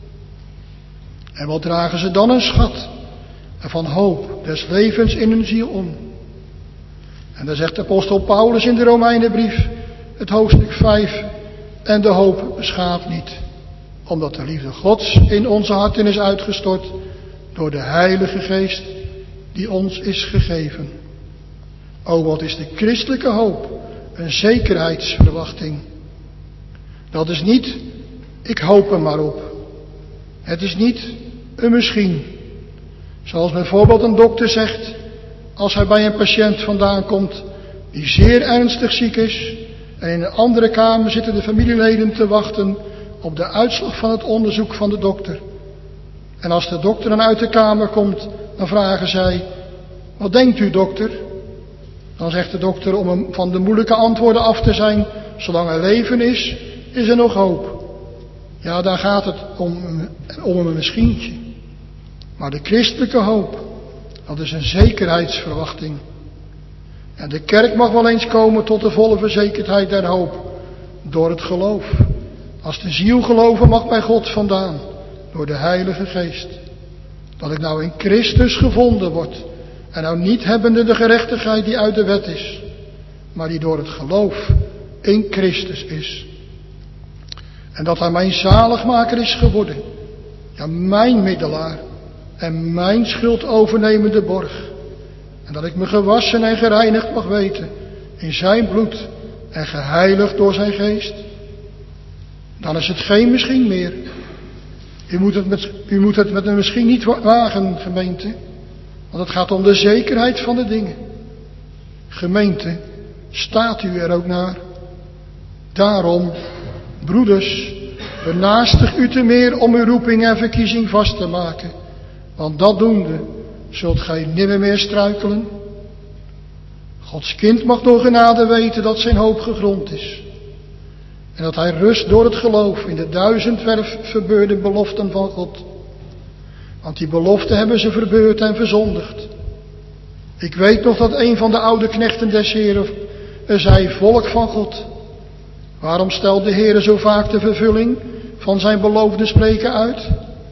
En wat dragen ze dan een schat van hoop des levens in hun ziel om. En dan zegt de apostel Paulus in de Romeinenbrief, het hoofdstuk 5, en de hoop beschaamt niet, omdat de liefde Gods in onze harten is uitgestort door de Heilige Geest die ons is gegeven. O, wat is de christelijke hoop een zekerheidsverwachting. Dat is niet, ik hoop er maar op. Het is niet een misschien. Zoals bijvoorbeeld een dokter zegt, als hij bij een patiënt vandaan komt die zeer ernstig ziek is, en in een andere kamer zitten de familieleden te wachten op de uitslag van het onderzoek van de dokter. En als de dokter dan uit de kamer komt, dan vragen zij, wat denkt u, dokter? Dan zegt de dokter, om hem van de moeilijke antwoorden af te zijn, zolang er leven is, is er nog hoop. Ja, daar gaat het om een misschientje. Maar de christelijke hoop, dat is een zekerheidsverwachting. En de kerk mag wel eens komen tot de volle verzekerdheid der hoop, door het geloof. Als de ziel geloven mag bij God vandaan, door de Heilige Geest. Dat ik nou in Christus gevonden word, en nou niet hebbende de gerechtigheid die uit de wet is, maar die door het geloof in Christus is. En dat hij mijn zaligmaker is geworden, ja, mijn middelaar en mijn schuld overnemende borg. En dat ik me gewassen en gereinigd mag weten in zijn bloed en geheiligd door zijn geest. Dan is het geen misschien meer. U moet het met een misschien niet wagen, gemeente. Want het gaat om de zekerheid van de dingen. Gemeente, staat u er ook naar? Daarom, broeders, benaastig u te meer om uw roeping en verkiezing vast te maken. Want dat doende, zult gij nimmer meer struikelen. Gods kind mag door genade weten dat zijn hoop gegrond is. En dat hij rust door het geloof in de 1000-werf verbeurde beloften van God. Want die beloften hebben ze verbeurd en verzondigd. Ik weet nog dat een van de oude knechten des Heeren zei, volk van God, waarom stelt de Heere zo vaak de vervulling van zijn beloofde spreken uit?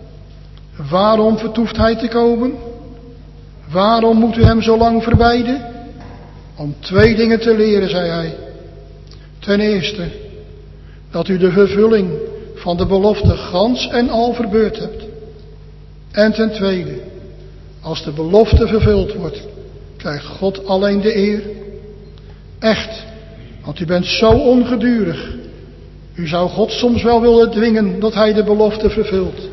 Waarom vertoeft hij te komen? Waarom moet u hem zo lang verbeiden? Om 2 dingen te leren, zei hij. Ten eerste, dat u de vervulling van de belofte gans en al verbeurd hebt. En ten tweede, als de belofte vervuld wordt, krijgt God alleen de eer. Echt, want u bent zo ongedurig. U zou God soms wel willen dwingen dat hij de belofte vervult.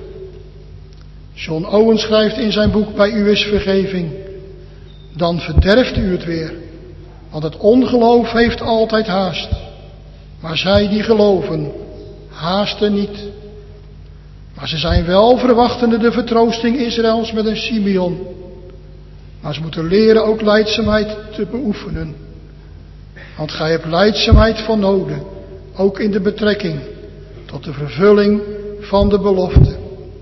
John Owen schrijft in zijn boek Bij u is vergeving, dan verderft u het weer, want het ongeloof heeft altijd haast. Maar zij die geloven, haasten niet. Maar ze zijn wel verwachtende de vertroosting Israëls met een Simeon. Maar ze moeten leren ook lijdzaamheid te beoefenen. Want gij hebt lijdzaamheid van noden, ook in de betrekking tot de vervulling van de belofte.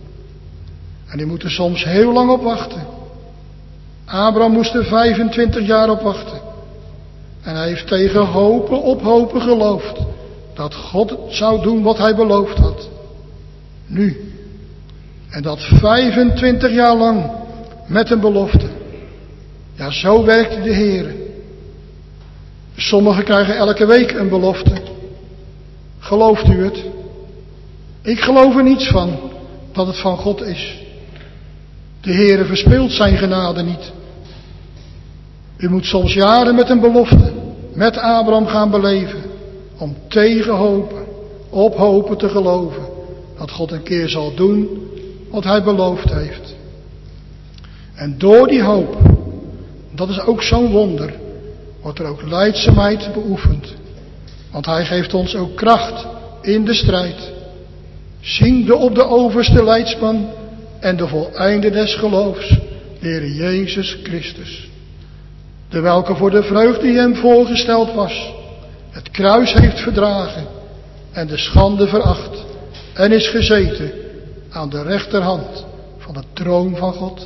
En die moeten soms heel lang op wachten. Abraham moest er 25 jaar op wachten. En hij heeft tegen hopen op hopen geloofd dat God zou doen wat hij beloofd had. Nu. En dat 25 jaar lang met een belofte. Ja, zo werkt de Heer. Sommigen krijgen elke week een belofte. Gelooft u het? Ik geloof er niets van dat het van God is. De Heer verspeelt zijn genade niet. U moet soms jaren met een belofte, met Abraham gaan beleven, om tegen hopen, op hopen te geloven, dat God een keer zal doen wat hij beloofd heeft. En door die hoop, dat is ook zo'n wonder, wordt er ook lijdzaamheid beoefend. Want hij geeft ons ook kracht in de strijd. Ziende op de overste leidsman en de voleinde des geloofs, de Heer Jezus Christus. De welke voor de vreugde die hem voorgesteld was, het kruis heeft verdragen en de schande veracht en is gezeten aan de rechterhand van de troon van God.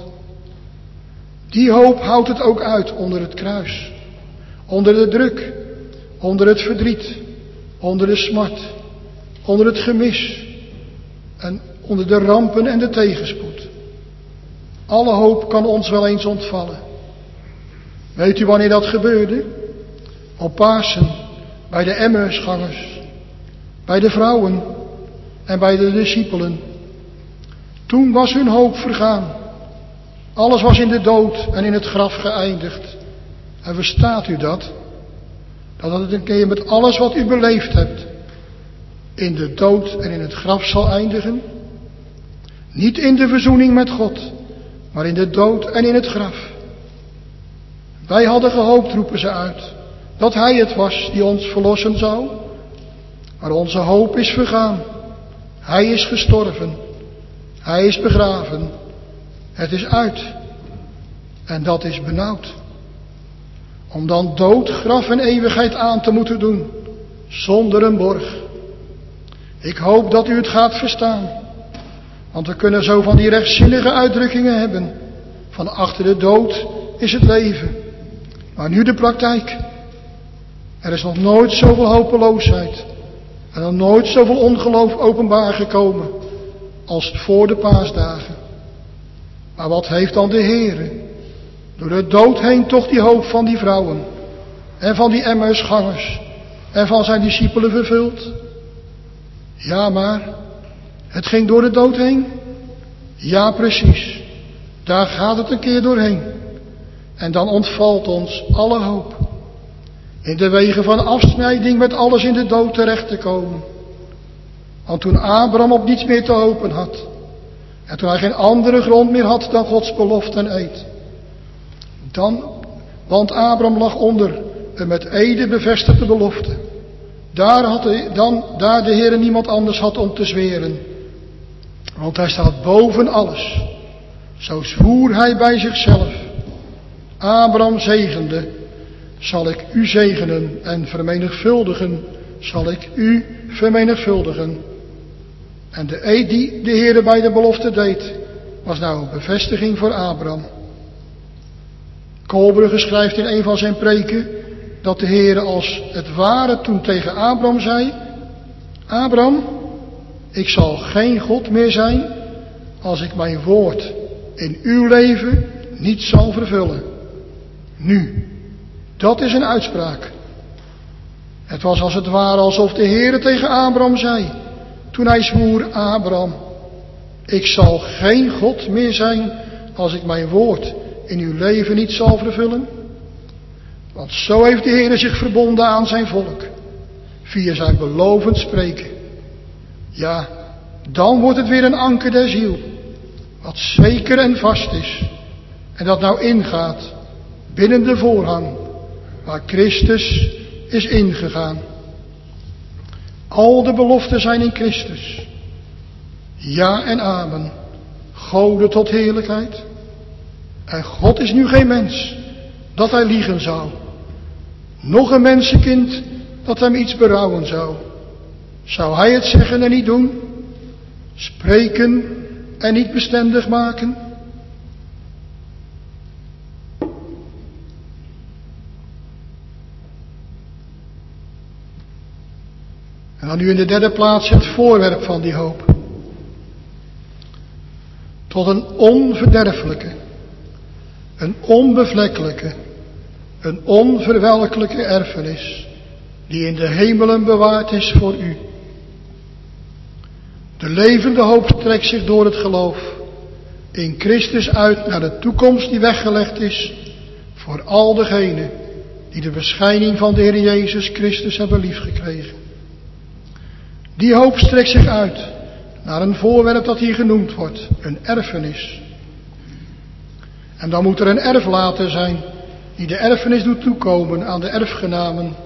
Die hoop houdt het ook uit onder het kruis, onder de druk, onder het verdriet, onder de smart, onder het gemis en onder de rampen en de tegenspoed. Alle hoop kan ons wel eens ontvallen. Weet u wanneer dat gebeurde? Op Pasen, bij de Emmausgangers, bij de vrouwen en bij de discipelen. Toen was hun hoop vergaan. Alles was in de dood en in het graf geëindigd. En verstaat u dat? Dat het een keer met alles wat u beleefd hebt in de dood en in het graf zal eindigen? Niet in de verzoening met God, maar in de dood en in het graf. Wij hadden gehoopt, roepen ze uit, dat hij het was die ons verlossen zou. Maar onze hoop is vergaan. Hij is gestorven. Hij is begraven. Het is uit. En dat is benauwd. Om dan dood, graf en eeuwigheid aan te moeten doen, zonder een borg. Ik hoop dat u het gaat verstaan. Want we kunnen zo van die rechtzinnige uitdrukkingen hebben. Van achter de dood is het leven. Maar nu de praktijk. Er is nog nooit zoveel hopeloosheid en nog nooit zoveel ongeloof openbaar gekomen als voor de paasdagen. Maar wat heeft dan de Heere door de dood heen toch die hoop van die vrouwen en van die Emmausgangers en van zijn discipelen vervuld? Ja, maar het ging door de dood heen. Ja, precies. Daar gaat het een keer doorheen. En dan ontvalt ons alle hoop. In de wegen van afsnijding met alles in de dood terecht te komen. Want toen Abraham op niets meer te hopen had. En toen hij geen andere grond meer had dan Gods belofte en eed. Want Abraham lag onder een met ede bevestigde belofte. Daar de Heere niemand anders had om te zweren. Want hij staat boven alles. Zo zwoer hij bij zichzelf. Abraham zegende, zal ik u zegenen en vermenigvuldigen, zal ik u vermenigvuldigen. En de eed die de Heere bij de belofte deed, was nou een bevestiging voor Abraham. Koolbrugge schrijft in een van zijn preken dat de Heere als het ware toen tegen Abraham zei: Abraham, ik zal geen God meer zijn als ik mijn woord in uw leven niet zal vervullen. Nu, dat is een uitspraak. Het was als het ware alsof de Heere tegen Abraham zei, toen hij zwoer: Abraham, ik zal geen God meer zijn als ik mijn woord in uw leven niet zal vervullen. Want zo heeft de Heere zich verbonden aan zijn volk, via zijn belovend spreken. Ja, dan wordt het weer een anker der ziel, wat zeker en vast is, en dat nou ingaat binnen de voorhang, waar Christus is ingegaan. Al de beloften zijn in Christus. Ja en amen. Gode tot heerlijkheid. En God is nu geen mens, dat hij liegen zou. Nog een mensenkind, dat hem iets berouwen zou. Zou hij het zeggen en niet doen? Spreken en niet bestendig maken? En dan nu in de derde plaats het voorwerp van die hoop. Tot een onverderfelijke, een onbevlekkelijke, een onverwelkelijke erfenis die in de hemelen bewaard is voor u. De levende hoop strekt zich door het geloof in Christus uit naar de toekomst die weggelegd is voor al degenen die de verschijning van de Heer Jezus Christus hebben liefgekregen. Die hoop strekt zich uit naar een voorwerp dat hier genoemd wordt, een erfenis. En dan moet er een erflater zijn die de erfenis doet toekomen aan de erfgenamen.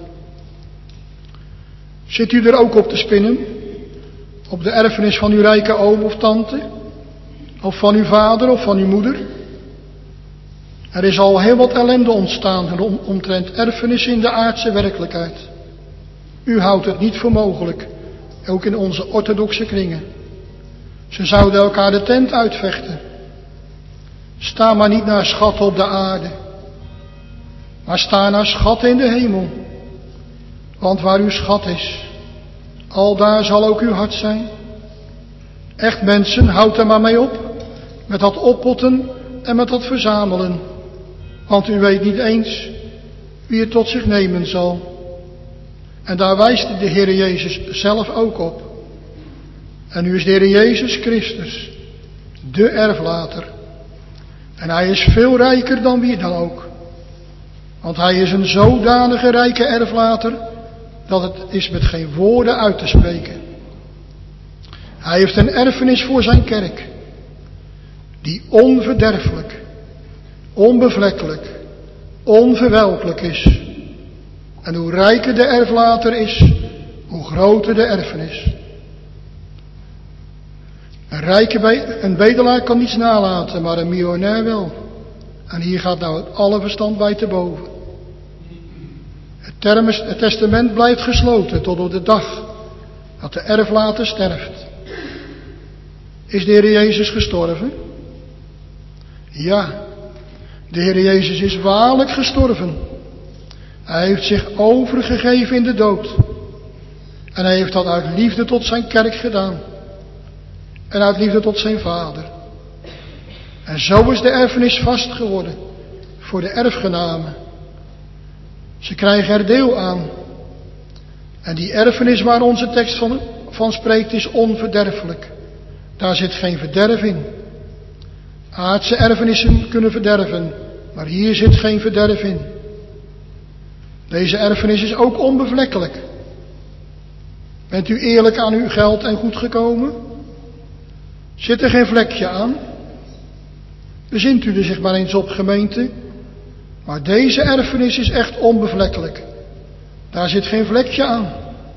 Zit u er ook op te spinnen? Op de erfenis van uw rijke oom of tante? Of van uw vader of van uw moeder? Er is al heel wat ellende ontstaan omtrent erfenis in de aardse werkelijkheid. U houdt het niet voor mogelijk, ook in onze orthodoxe kringen. Ze zouden elkaar de tent uitvechten. Sta maar niet naar schatten op de aarde, maar sta naar schatten in de hemel. Want waar uw schat is, aldaar zal ook uw hart zijn. Echt mensen, houd er maar mee op, met dat oppotten en met dat verzamelen. Want u weet niet eens wie het tot zich nemen zal. En daar wijst de Heer Jezus zelf ook op. En nu is de Heer Jezus Christus de erflater. En hij is veel rijker dan wie dan ook. Want hij is een zodanige rijke erflater dat het is met geen woorden uit te spreken. Hij heeft een erfenis voor zijn kerk, die onverderfelijk, onbevlekkelijk, onverwelkelijk is. En hoe rijker de erflater is, hoe groter de erfenis. Een bedelaar kan niets nalaten, maar een miljonair wel. En hier gaat nou het alle verstand bij te boven. Het testament blijft gesloten tot op de dag dat de erflater sterft. Is de Heer Jezus gestorven? Ja, de Heer Jezus is waarlijk gestorven. Hij heeft zich overgegeven in de dood. En hij heeft dat uit liefde tot zijn kerk gedaan. En uit liefde tot zijn vader. En zo is de erfenis vast geworden voor de erfgenamen. Ze krijgen er deel aan. En die erfenis waar onze tekst van spreekt is onverderfelijk. Daar zit geen verderf in. Aardse erfenissen kunnen verderven, maar hier zit geen verderf in. Deze erfenis is ook onbevlekkelijk. Bent u eerlijk aan uw geld en goed gekomen? Zit er geen vlekje aan? Bezint u er zich maar eens op, gemeente. Maar deze erfenis is echt onbevlekkelijk. Daar zit geen vlekje aan.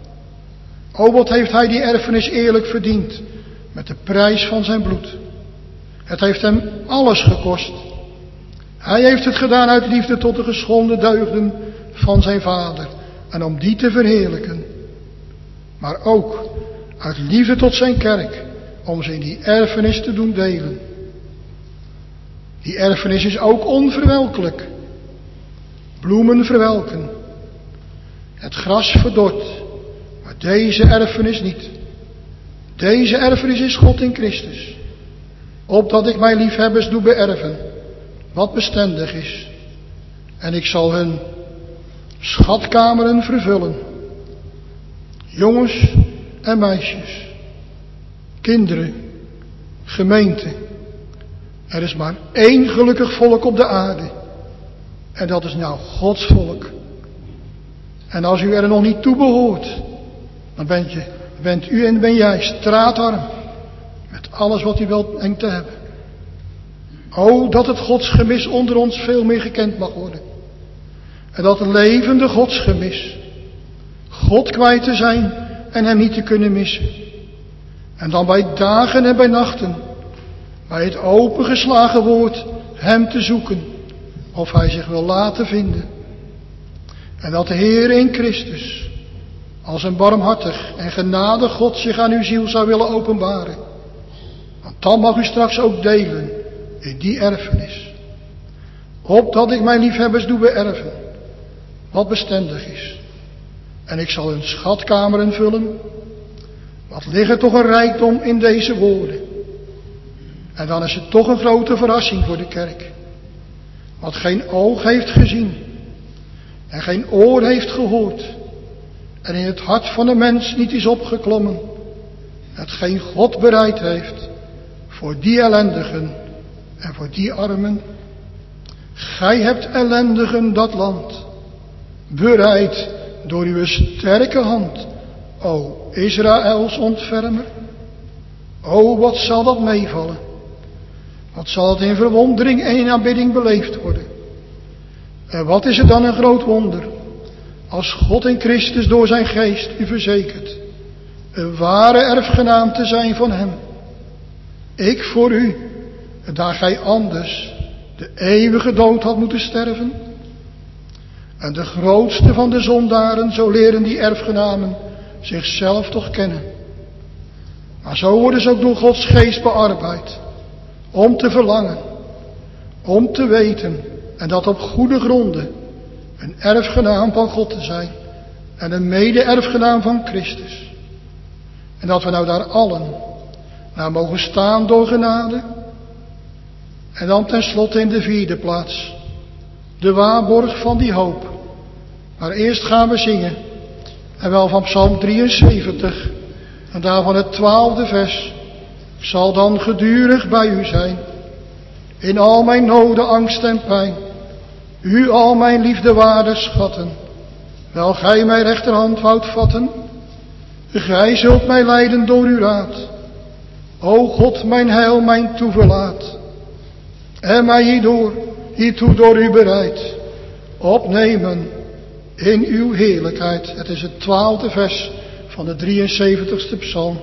O, wat heeft hij die erfenis eerlijk verdiend met de prijs van zijn bloed. Het heeft hem alles gekost. Hij heeft het gedaan uit liefde tot de geschonden deugden van zijn vader en om die te verheerlijken. Maar ook uit liefde tot zijn kerk om ze in die erfenis te doen delen. Die erfenis is ook onverwelkelijk. Bloemen verwelken. Het gras verdort. Maar deze erfenis niet. Deze erfenis is God in Christus. Opdat ik mijn liefhebbers doe beërven. Wat bestendig is. En ik zal hun schatkameren vervullen. Jongens en meisjes. Kinderen. Gemeente. Er is maar één gelukkig volk op de aarde. En dat is nou Gods volk. En als u er nog niet toe behoort, dan bent u en ben jij straatarm. Met alles wat u wilt denkt te hebben. O, dat het godsgemis onder ons veel meer gekend mag worden. En dat levende godsgemis. God kwijt te zijn en hem niet te kunnen missen. En dan bij dagen en bij nachten, bij het opengeslagen woord, hem te zoeken. Of hij zich wil laten vinden. En dat de Heer in Christus, als een barmhartig en genadig God, zich aan uw ziel zou willen openbaren. Want dan mag u straks ook delen in die erfenis. Opdat ik mijn liefhebbers doe beërven, wat bestendig is. en ik zal hun schatkameren vullen. Wat ligt er toch een rijkdom in deze woorden. En dan is het toch een grote verrassing voor de kerk. Wat geen oog heeft gezien en geen oor heeft gehoord en in het hart van de mens niet is opgeklommen, hetgeen God bereid heeft voor die ellendigen en voor die armen. Gij hebt ellendigen dat land bereid door uw sterke hand, o Israëls ontfermer. O, wat zal dat meevallen? Wat zal het in verwondering en in aanbidding beleefd worden? En wat is het dan een groot wonder, als God in Christus door zijn geest u verzekert een ware erfgenaam te zijn van hem. Ik voor u, daar gij anders de eeuwige dood had moeten sterven. En de grootste van de zondaren, zo leren die erfgenamen zichzelf toch kennen. Maar zo worden ze ook door Gods geest bearbeid, om te verlangen, om te weten, en dat op goede gronden, een erfgenaam van God te zijn en een mede-erfgenaam van Christus. En dat we nou daar allen naar mogen staan door genade. En dan tenslotte in de vierde plaats, de waarborg van die hoop. Maar eerst gaan we zingen, en wel van Psalm 73, en daarvan het 12e vers. Ik zal dan gedurig bij u zijn, in al mijn noden, angst en pijn. U al mijn liefde waarde schatten, wel gij mijn rechterhand woudt vatten. Gij zult mij leiden door uw raad, o God, mijn heil, mijn toeverlaat. En mij hiertoe door u bereid, opnemen in uw heerlijkheid. Het is het 12e vers van de 73ste psalm.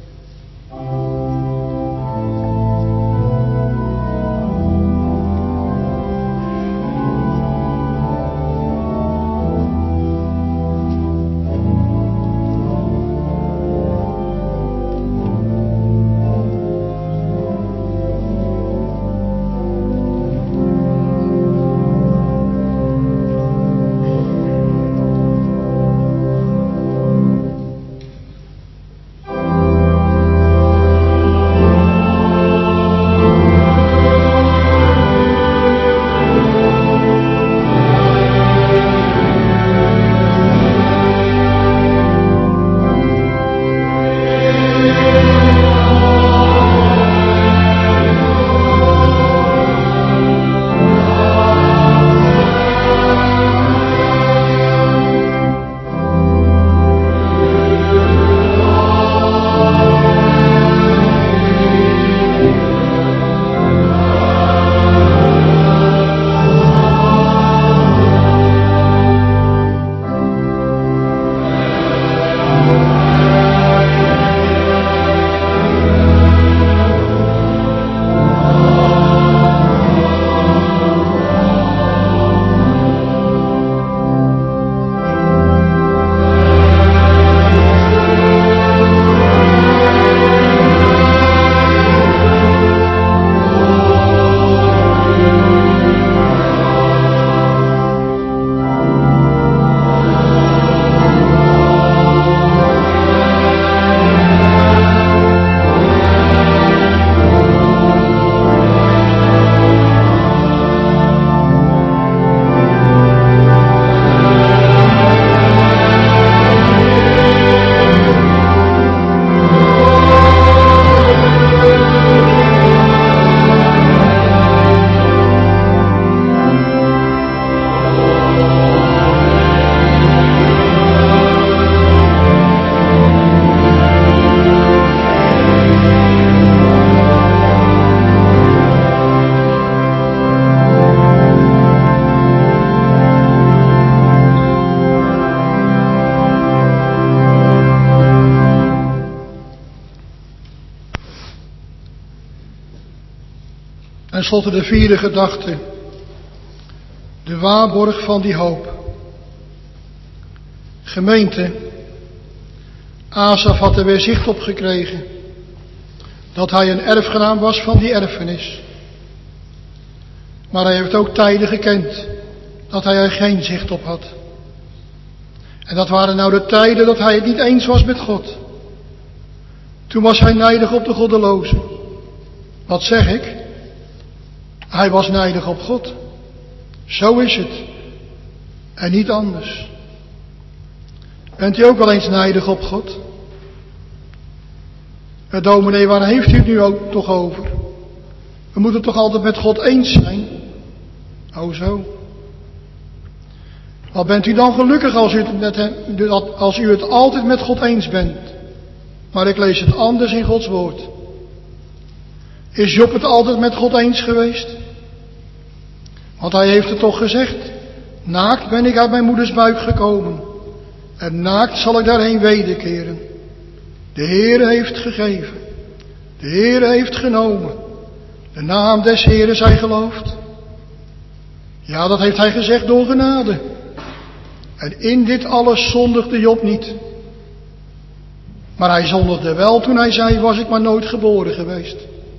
En slotte de vierde gedachte, de waarborg van die hoop. Gemeente, Asaf had er weer zicht op gekregen dat hij een erfgenaam was van die erfenis. Maar hij heeft ook tijden gekend dat hij er geen zicht op had. En dat waren nou de tijden dat hij het niet eens was met God. Toen was hij nijdig op de goddelozen. Wat zeg ik? Hij was nijdig op God. Zo is het. En niet anders. Bent u ook wel eens nijdig op God? Dominee, waar heeft u het nu ook toch over? We moeten toch altijd met God eens zijn? Oh zo. Wat bent u dan gelukkig als u het altijd met God eens bent? Maar ik lees het anders in Gods woord. Is Job het altijd met God eens geweest? Want hij heeft het toch gezegd. Naakt ben ik uit mijn moeders buik gekomen. En naakt zal ik daarheen wederkeren. De Heere heeft gegeven. De Heere heeft genomen. De naam des Heeren zij geloofd. Ja, dat heeft hij gezegd door genade. En in dit alles zondigde Job niet. Maar hij zondigde wel toen hij zei, was ik maar nooit geboren geweest.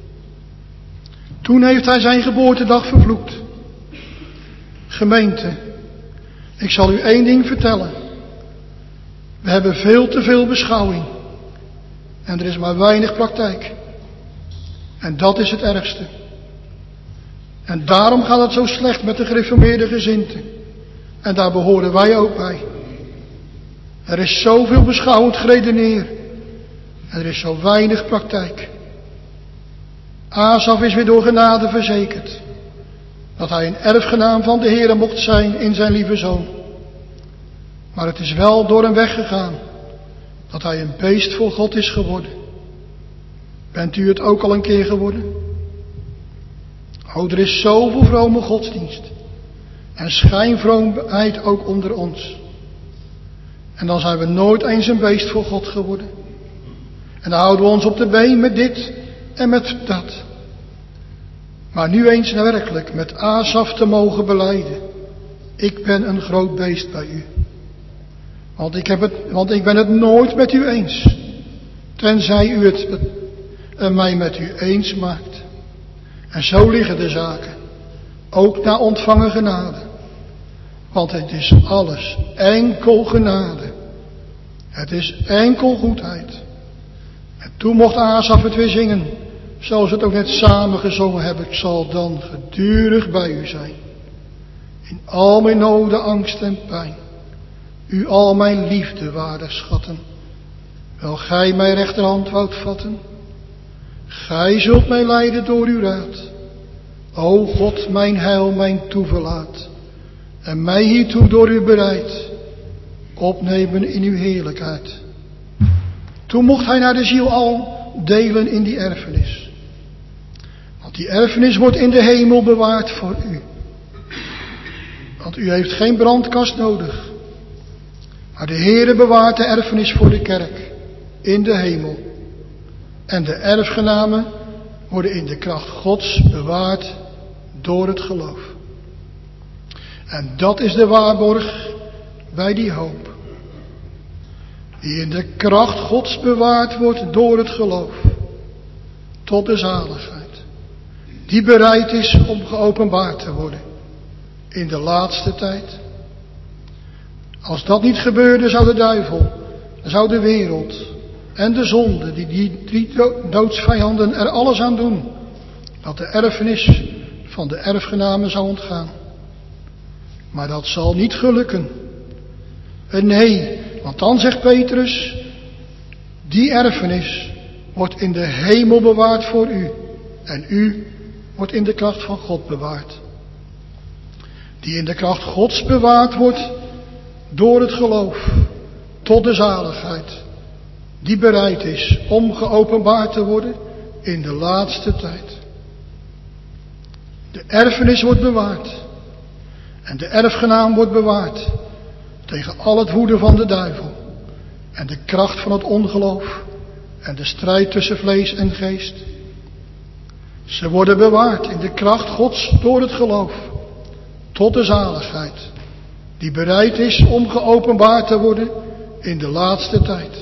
Toen heeft hij zijn geboortedag vervloekt. Gemeente, ik zal u één ding vertellen. We hebben veel te veel beschouwing. En er is maar weinig praktijk. En dat is het ergste. En daarom gaat het zo slecht met de gereformeerde gezinten. En daar behoren wij ook bij. Er is zoveel beschouwend geredeneer. En er is zo weinig praktijk. Asaf is weer door genade verzekerd. Dat hij een erfgenaam van de Heere mocht zijn in zijn lieve zoon. Maar het is wel door hem weggegaan. Dat hij een beest voor God is geworden. Bent u het ook al een keer geworden? Oh, er is zoveel vrome godsdienst. En schijnvroomheid ook onder ons. En dan zijn we nooit eens een beest voor God geworden. En dan houden we ons op de been met dit en met dat. Maar nu eens werkelijk met Asaf te mogen belijden. Ik ben een groot beest bij u. Want ik ben het nooit met u eens. Tenzij u het mij met u eens maakt. En zo liggen de zaken. Ook na ontvangen genade. Want het is alles enkel genade. Het is enkel goedheid. En toen mocht Asaf het weer zingen. Zoals we het ook net samen gezongen hebben. Ik zal dan gedurig bij u zijn. In al mijn noden, angst en pijn. U al mijn liefde waardig schatten. Wel gij mijn rechterhand woudt vatten. Gij zult mij leiden door uw raad. O God, mijn heil, mijn toeverlaat. En mij hiertoe door u bereid. Opnemen in uw heerlijkheid. Toen mocht hij naar de ziel al delen in die erfenis. Want die erfenis wordt in de hemel bewaard voor u. Want u heeft geen brandkast nodig. Maar de Heere bewaart de erfenis voor de kerk in de hemel. En de erfgenamen worden in de kracht Gods bewaard door het geloof. En dat is de waarborg bij die hoop. Die in de kracht Gods bewaard wordt door het geloof. Tot de zaligheid. Die bereid is om geopenbaard te worden. In de laatste tijd. Als dat niet gebeurde, zou de duivel, zou de wereld en de zonde, die drie doodsvijanden er alles aan doen. Dat de erfenis van de erfgenamen zou ontgaan. Maar dat zal niet gelukken. Nee, want dan zegt Petrus, die erfenis wordt in de hemel bewaard voor u. En u wordt in de kracht van God bewaard. Die in de kracht Gods bewaard wordt door het geloof tot de zaligheid. Die bereid is om geopenbaard te worden in de laatste tijd. De erfenis wordt bewaard. En de erfgenaam wordt bewaard tegen al het woede van de duivel. En de kracht van het ongeloof. En de strijd tussen vlees en geest. Ze worden bewaard in de kracht Gods door het geloof. Tot de zaligheid. Die bereid is om geopenbaard te worden in de laatste tijd.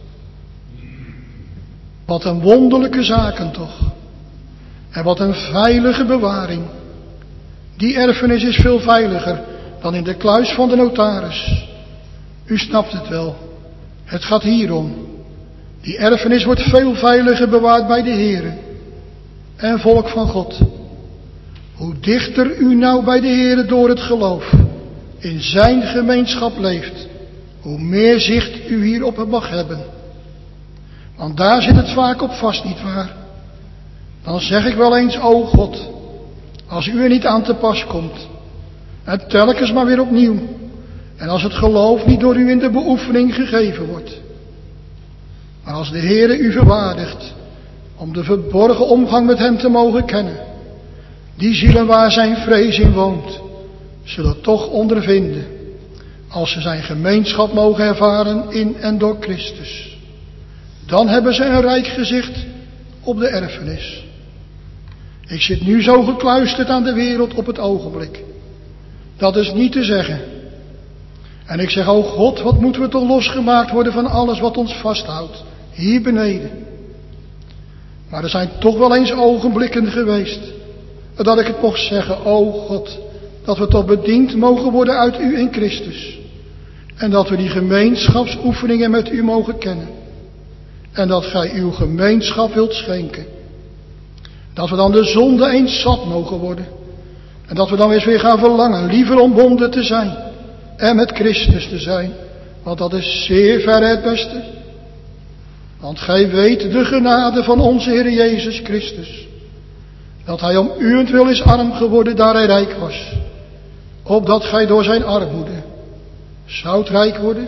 Wat een wonderlijke zaken toch. En wat een veilige bewaring. Die erfenis is veel veiliger dan in de kluis van de notaris. U snapt het wel. Het gaat hierom. Die erfenis wordt veel veiliger bewaard bij de Heere en volk van God. Hoe dichter u nou bij de Heere door het geloof in zijn gemeenschap leeft, hoe meer zicht u hierop mag hebben. Want daar zit het vaak op vast, nietwaar? Dan zeg ik wel eens, o God, als u er niet aan te pas komt, en telkens maar weer opnieuw, en als het geloof niet door u in de beoefening gegeven wordt. Maar als de Heere u verwaardigt om de verborgen omgang met hem te mogen kennen, die zielen waar zijn vrees in woont, zullen toch ondervinden, als ze zijn gemeenschap mogen ervaren in en door Christus. Dan hebben ze een rijk gezicht op de erfenis. Ik zit nu zo gekluisterd aan de wereld op het ogenblik. Dat is niet te zeggen. En ik zeg, o God, wat moeten we toch losgemaakt worden van alles wat ons vasthoudt, hier beneden. Maar er zijn toch wel eens ogenblikken geweest, dat ik het mocht zeggen, o God, dat we toch bediend mogen worden uit u in Christus. En dat we die gemeenschapsoefeningen met u mogen kennen. En dat gij uw gemeenschap wilt schenken. Dat we dan de zonde eens zat mogen worden. En dat we dan eens weer gaan verlangen, liever ontbonden te zijn. En met Christus te zijn. Want dat is zeer ver het beste. Want gij weet de genade van onze Heer Jezus Christus. Dat hij om uwentwil is arm geworden, daar hij rijk was. Opdat gij door zijn armoede zoudt rijk worden.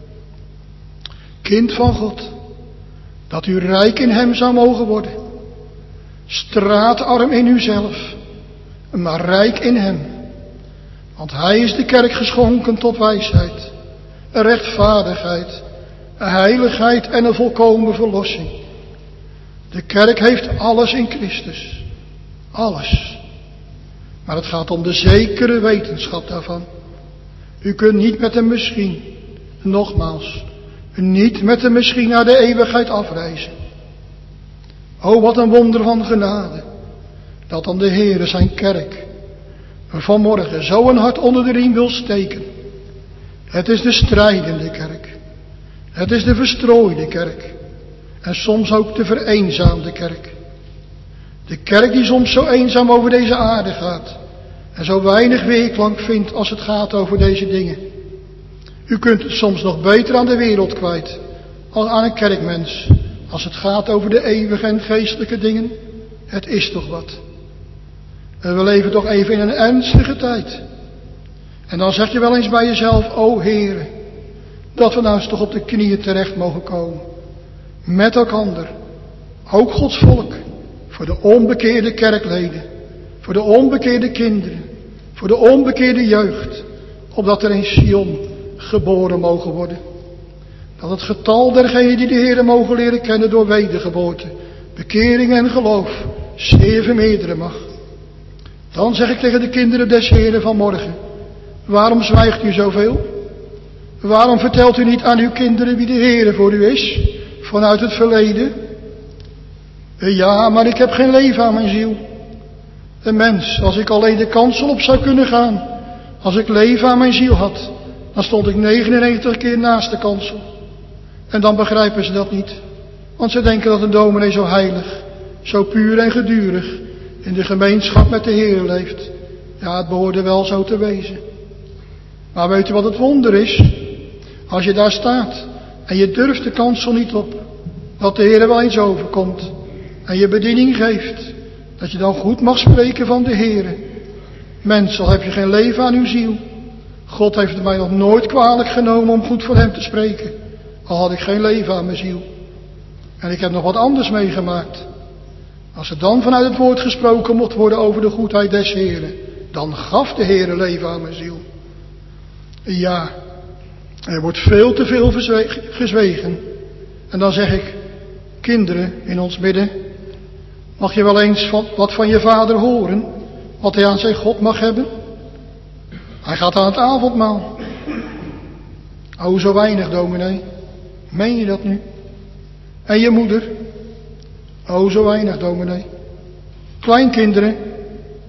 Kind van God, dat u rijk in hem zou mogen worden. Straatarm in uzelf, maar rijk in hem. Want hij is de kerk geschonken tot wijsheid, rechtvaardigheid, heiligheid en een volkomen verlossing. De kerk heeft alles in Christus. Alles. Maar het gaat om de zekere wetenschap daarvan. U kunt niet met hem misschien, nogmaals, niet met hem misschien naar de eeuwigheid afreizen. O, wat een wonder van genade, dat dan de Heere zijn kerk vanmorgen zo een hart onder de riem wil steken. Het is de strijdende kerk. Het is de verstrooide kerk. En soms ook de vereenzaamde kerk. De kerk die soms zo eenzaam over deze aarde gaat. En zo weinig weerklank vindt als het gaat over deze dingen. U kunt het soms nog beter aan de wereld kwijt. Als aan een kerkmens. Als het gaat over de eeuwige en geestelijke dingen. Het is toch wat. En we leven toch even in een ernstige tijd. En dan zeg je wel eens bij jezelf, o Heere, dat we nou eens toch op de knieën terecht mogen komen. Met elkander. Ook Gods volk. Voor de onbekeerde kerkleden. Voor de onbekeerde kinderen. Voor de onbekeerde jeugd. Opdat er in Sion geboren mogen worden. Dat het getal dergenen die de Heere mogen leren kennen door wedergeboorte, bekering en geloof zeer vermeerderen mag. Dan zeg ik tegen de kinderen des Heeren vanmorgen, waarom zwijgt u zoveel? Waarom vertelt u niet aan uw kinderen wie de Heere voor u is, vanuit het verleden? Ja, maar ik heb geen leven aan mijn ziel. Een mens, als ik alleen de kansel op zou kunnen gaan, als ik leven aan mijn ziel had, dan stond ik 99 keer naast de kansel. En dan begrijpen ze dat niet. Want ze denken dat een dominee zo heilig, zo puur en gedurig in de gemeenschap met de Heer leeft. Ja, het behoorde wel zo te wezen. Maar weet u wat het wonder is? Als je daar staat en je durft de kansel niet op, dat de Heer wel eens overkomt en je bediening geeft, dat je dan goed mag spreken van de Heer. Mens, al heb je geen leven aan uw ziel. God heeft het mij nog nooit kwalijk genomen om goed voor hem te spreken. Al had ik geen leven aan mijn ziel. En ik heb nog wat anders meegemaakt. Als er dan vanuit het woord gesproken mocht worden over de goedheid des Heren, dan gaf de Heere leven aan mijn ziel. Ja, er wordt veel te veel gezwegen. En dan zeg ik, kinderen in ons midden, mag je wel eens wat van je vader horen, wat hij aan zijn God mag hebben? Hij gaat aan het avondmaal. O, zo weinig, dominee. Meen je dat nu? En je moeder? O, zo weinig, dominee. Kleinkinderen?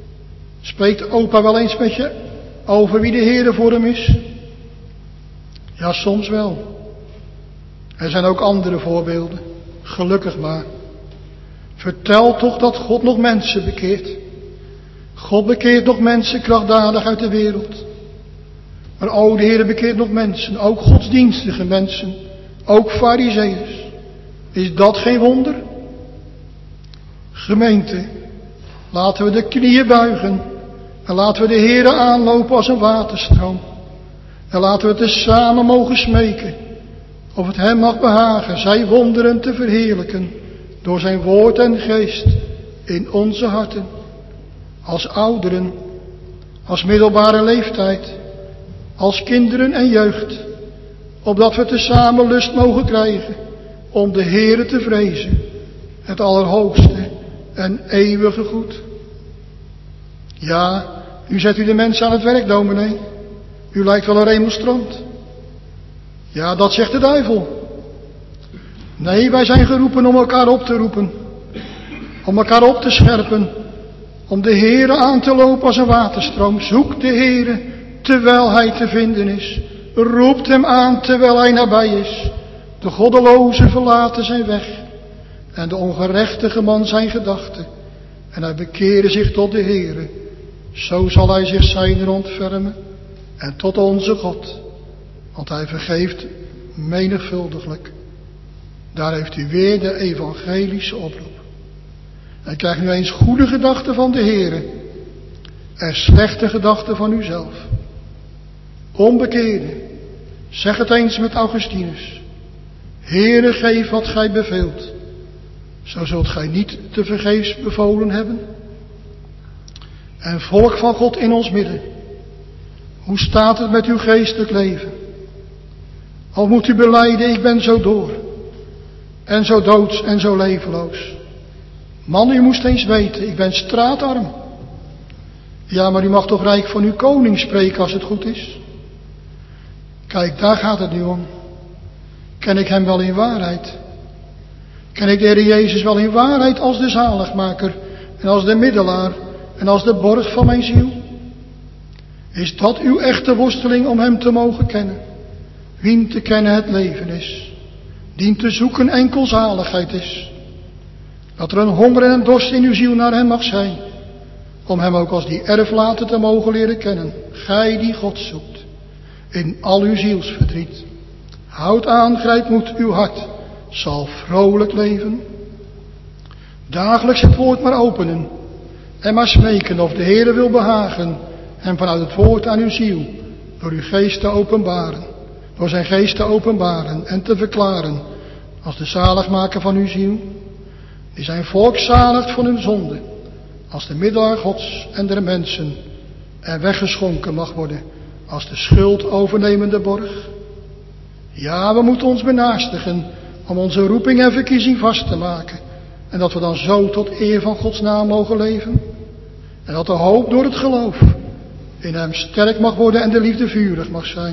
Spreekt opa wel eens met je over wie de Heere voor hem is? Ja, soms wel. Er zijn ook andere voorbeelden. Gelukkig maar. Vertel toch dat God nog mensen bekeert. God bekeert nog mensen krachtdadig uit de wereld. Maar o, de Heer bekeert nog mensen. Ook godsdienstige mensen. Ook farizeeërs. Is dat geen wonder? Gemeente, laten we de knieën buigen. En laten we de Heere aanlopen als een waterstroom. En laten we het samen mogen smeken. Of het hem mag behagen zijn wonderen te verheerlijken. Door zijn woord en geest in onze harten. Als ouderen, als middelbare leeftijd, als kinderen en jeugd. Opdat we tezamen lust mogen krijgen om de Heere te vrezen. Het allerhoogste en eeuwige goed. Ja, nu zet u de mensen aan het werk, dominee. U lijkt wel een remonstrant. Ja, dat zegt de duivel. Nee, wij zijn geroepen om elkaar op te roepen. Om elkaar op te scherpen. Om de Heere aan te lopen als een waterstroom. Zoek de Heere terwijl hij te vinden is. Roept hem aan terwijl hij nabij is. De goddeloze verlaten zijn weg. En de ongerechtige man zijn gedachten. En hij bekeerde zich tot de Heere. Zo zal hij zich zijner ontfermen. En tot onze God. Want hij vergeeft menigvuldiglijk. Daar heeft u weer de evangelische oproep. En krijg nu eens goede gedachten van de Heere. En slechte gedachten van uzelf. Onbekeerde, zeg het eens met Augustinus. Heere, geef wat gij beveelt. Zo zult gij niet te vergeefs bevolen hebben. En volk van God in ons midden. Hoe staat het met uw geestelijk leven? Al moet u belijden, ik ben zo door. En zo doods en zo levenloos. Man, u moest eens weten, ik ben straatarm. Ja, maar u mag toch rijk van uw koning spreken als het goed is? Kijk, daar gaat het nu om. Ken ik hem wel in waarheid? Ken ik de Heer Jezus wel in waarheid als de zaligmaker en als de middelaar en als de borg van mijn ziel? Is dat uw echte worsteling om hem te mogen kennen? Wien te kennen het leven is, dien te zoeken enkel zaligheid is. Dat er een honger en een dorst in uw ziel naar hem mag zijn, om hem ook als die erflater te mogen leren kennen. Gij die God zoekt, in al uw zielsverdriet. Houd aan, grijp moed, uw hart zal vrolijk leven. Dagelijks het woord maar openen en maar smeken of de Heere wil behagen hem vanuit het woord aan uw ziel door uw geest te openbaren. Door zijn geest te openbaren en te verklaren als de zaligmaker van uw ziel. Die zijn volk zaligt van hun zonde, als de middelaar Gods en der mensen, en weggeschonken mag worden als de schuld overnemende borg. Ja, we moeten ons benaastigen om onze roeping en verkiezing vast te maken. En dat we dan zo tot eer van Gods naam mogen leven. En dat de hoop door het geloof in hem sterk mag worden en de liefde vurig mag zijn.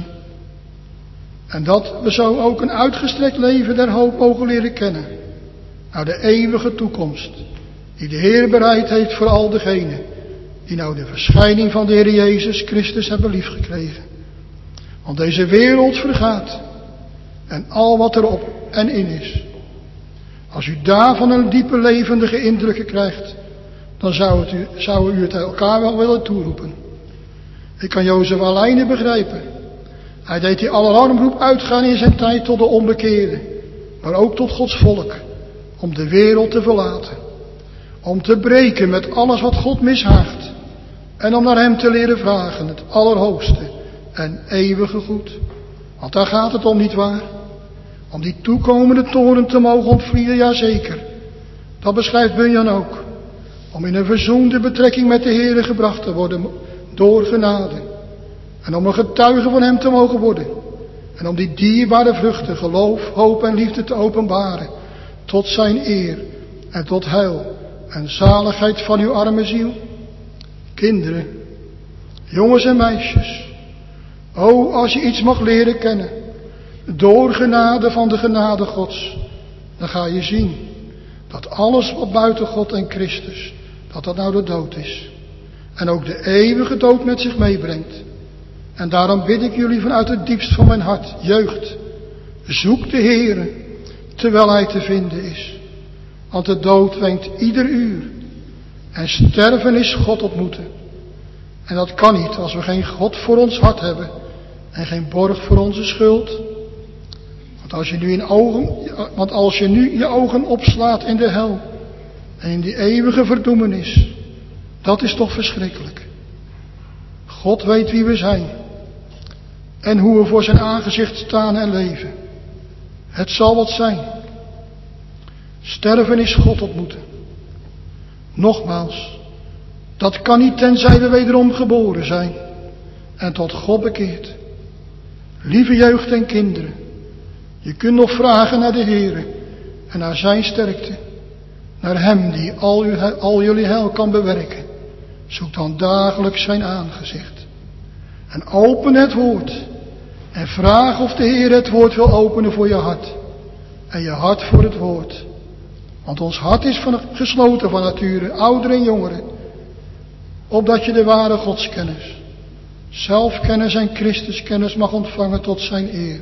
En dat we zo ook een uitgestrekt leven der hoop mogen leren kennen. Naar de eeuwige toekomst die de Heer bereid heeft voor al degenen die nou de verschijning van de Heer Jezus Christus hebben liefgekregen. Want deze wereld vergaat en al wat erop en in is. Als u daarvan een diepe levendige indrukken krijgt, dan zou u het elkaar wel willen toeroepen. Ik kan Jozef Aleine begrijpen. Hij deed die alarmroep uitgaan in zijn tijd tot de onbekeerden, maar ook tot Gods volk, om de wereld te verlaten. Om te breken met alles wat God mishaagt. En om naar hem te leren vragen, het allerhoogste en eeuwige goed. Want daar gaat het om, nietwaar? Om die toekomende toren te mogen ontvlieden, jazeker. Dat beschrijft Bunyan ook. Om in een verzoende betrekking met de Heere gebracht te worden door genade. En om een getuige van hem te mogen worden. En om die dierbare vruchten, geloof, hoop en liefde te openbaren. Tot zijn eer en tot heil en zaligheid van uw arme ziel. Kinderen, jongens en meisjes. O, als je iets mag leren kennen. Door genade van de genade Gods. Dan ga je zien dat alles wat buiten God en Christus, dat nou de dood is. En ook de eeuwige dood met zich meebrengt. En daarom bid ik jullie vanuit het diepst van mijn hart, jeugd, zoek de Heere, terwijl Hij te vinden is. Want de dood wenkt ieder uur. En sterven is God ontmoeten. En dat kan niet als we geen God voor ons hart hebben en geen borg voor onze schuld. Want als je nu je ogen opslaat in de hel en in die eeuwige verdoemenis, dat is toch verschrikkelijk. God weet wie we zijn en hoe we voor zijn aangezicht staan en leven. Het zal wat zijn. Sterven is God ontmoeten. Nogmaals, dat kan niet tenzij we wederom geboren zijn en tot God bekeerd. Lieve jeugd en kinderen, je kunt nog vragen naar de Heere en naar zijn sterkte, naar hem die al jullie heil kan bewerken. Zoek dan dagelijks zijn aangezicht en open het woord en vraag of de Heer het woord wil openen voor je hart en je hart voor het woord. Want ons hart is gesloten van nature, ouderen en jongeren, opdat je de ware godskennis, zelfkennis en Christuskennis mag ontvangen tot zijn eer.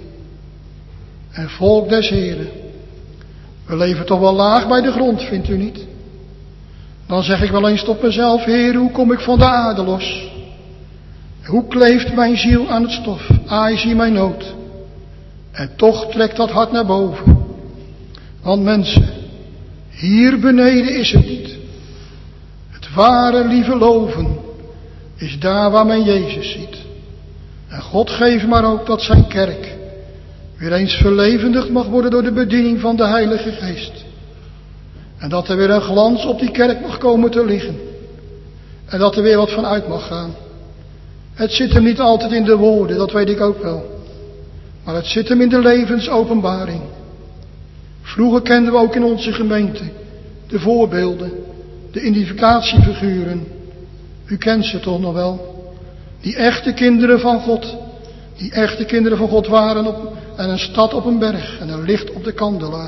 En volk des Heren, we leven toch wel laag bij de grond, vindt u niet? Dan zeg ik wel eens tot mezelf, Heer, hoe kom ik van de aarde los? Hoe kleeft mijn ziel aan het stof? Ai, zie mijn nood. En toch trekt dat hart naar boven. Want mensen, hier beneden is het niet. Het ware lieve loven is daar waar men Jezus ziet. En God geeft maar ook dat zijn kerk weer eens verlevendigd mag worden door de bediening van de Heilige Geest. En dat er weer een glans op die kerk mag komen te liggen. En dat er weer wat van uit mag gaan. Het zit hem niet altijd in de woorden, dat weet ik ook wel. Maar het zit hem in de levensopenbaring. Vroeger kenden we ook in onze gemeente de voorbeelden, de identificatiefiguren. U kent ze toch nog wel? Die echte kinderen van God. Die echte kinderen van God waren en een stad op een berg en een licht op de kandelaar.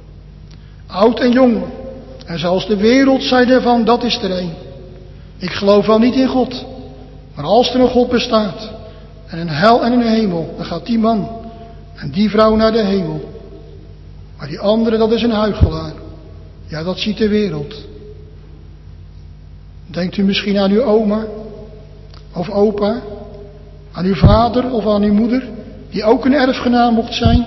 Oud en jong. En zelfs de wereld zei ervan, dat is er een. Ik geloof wel niet in God. Maar als er een God bestaat en een hel en een hemel, dan gaat die man en die vrouw naar de hemel. Maar die andere, dat is een huichelaar. Ja, dat ziet de wereld. Denkt u misschien aan uw oma of opa, aan uw vader of aan uw moeder, die ook een erfgenaam mocht zijn?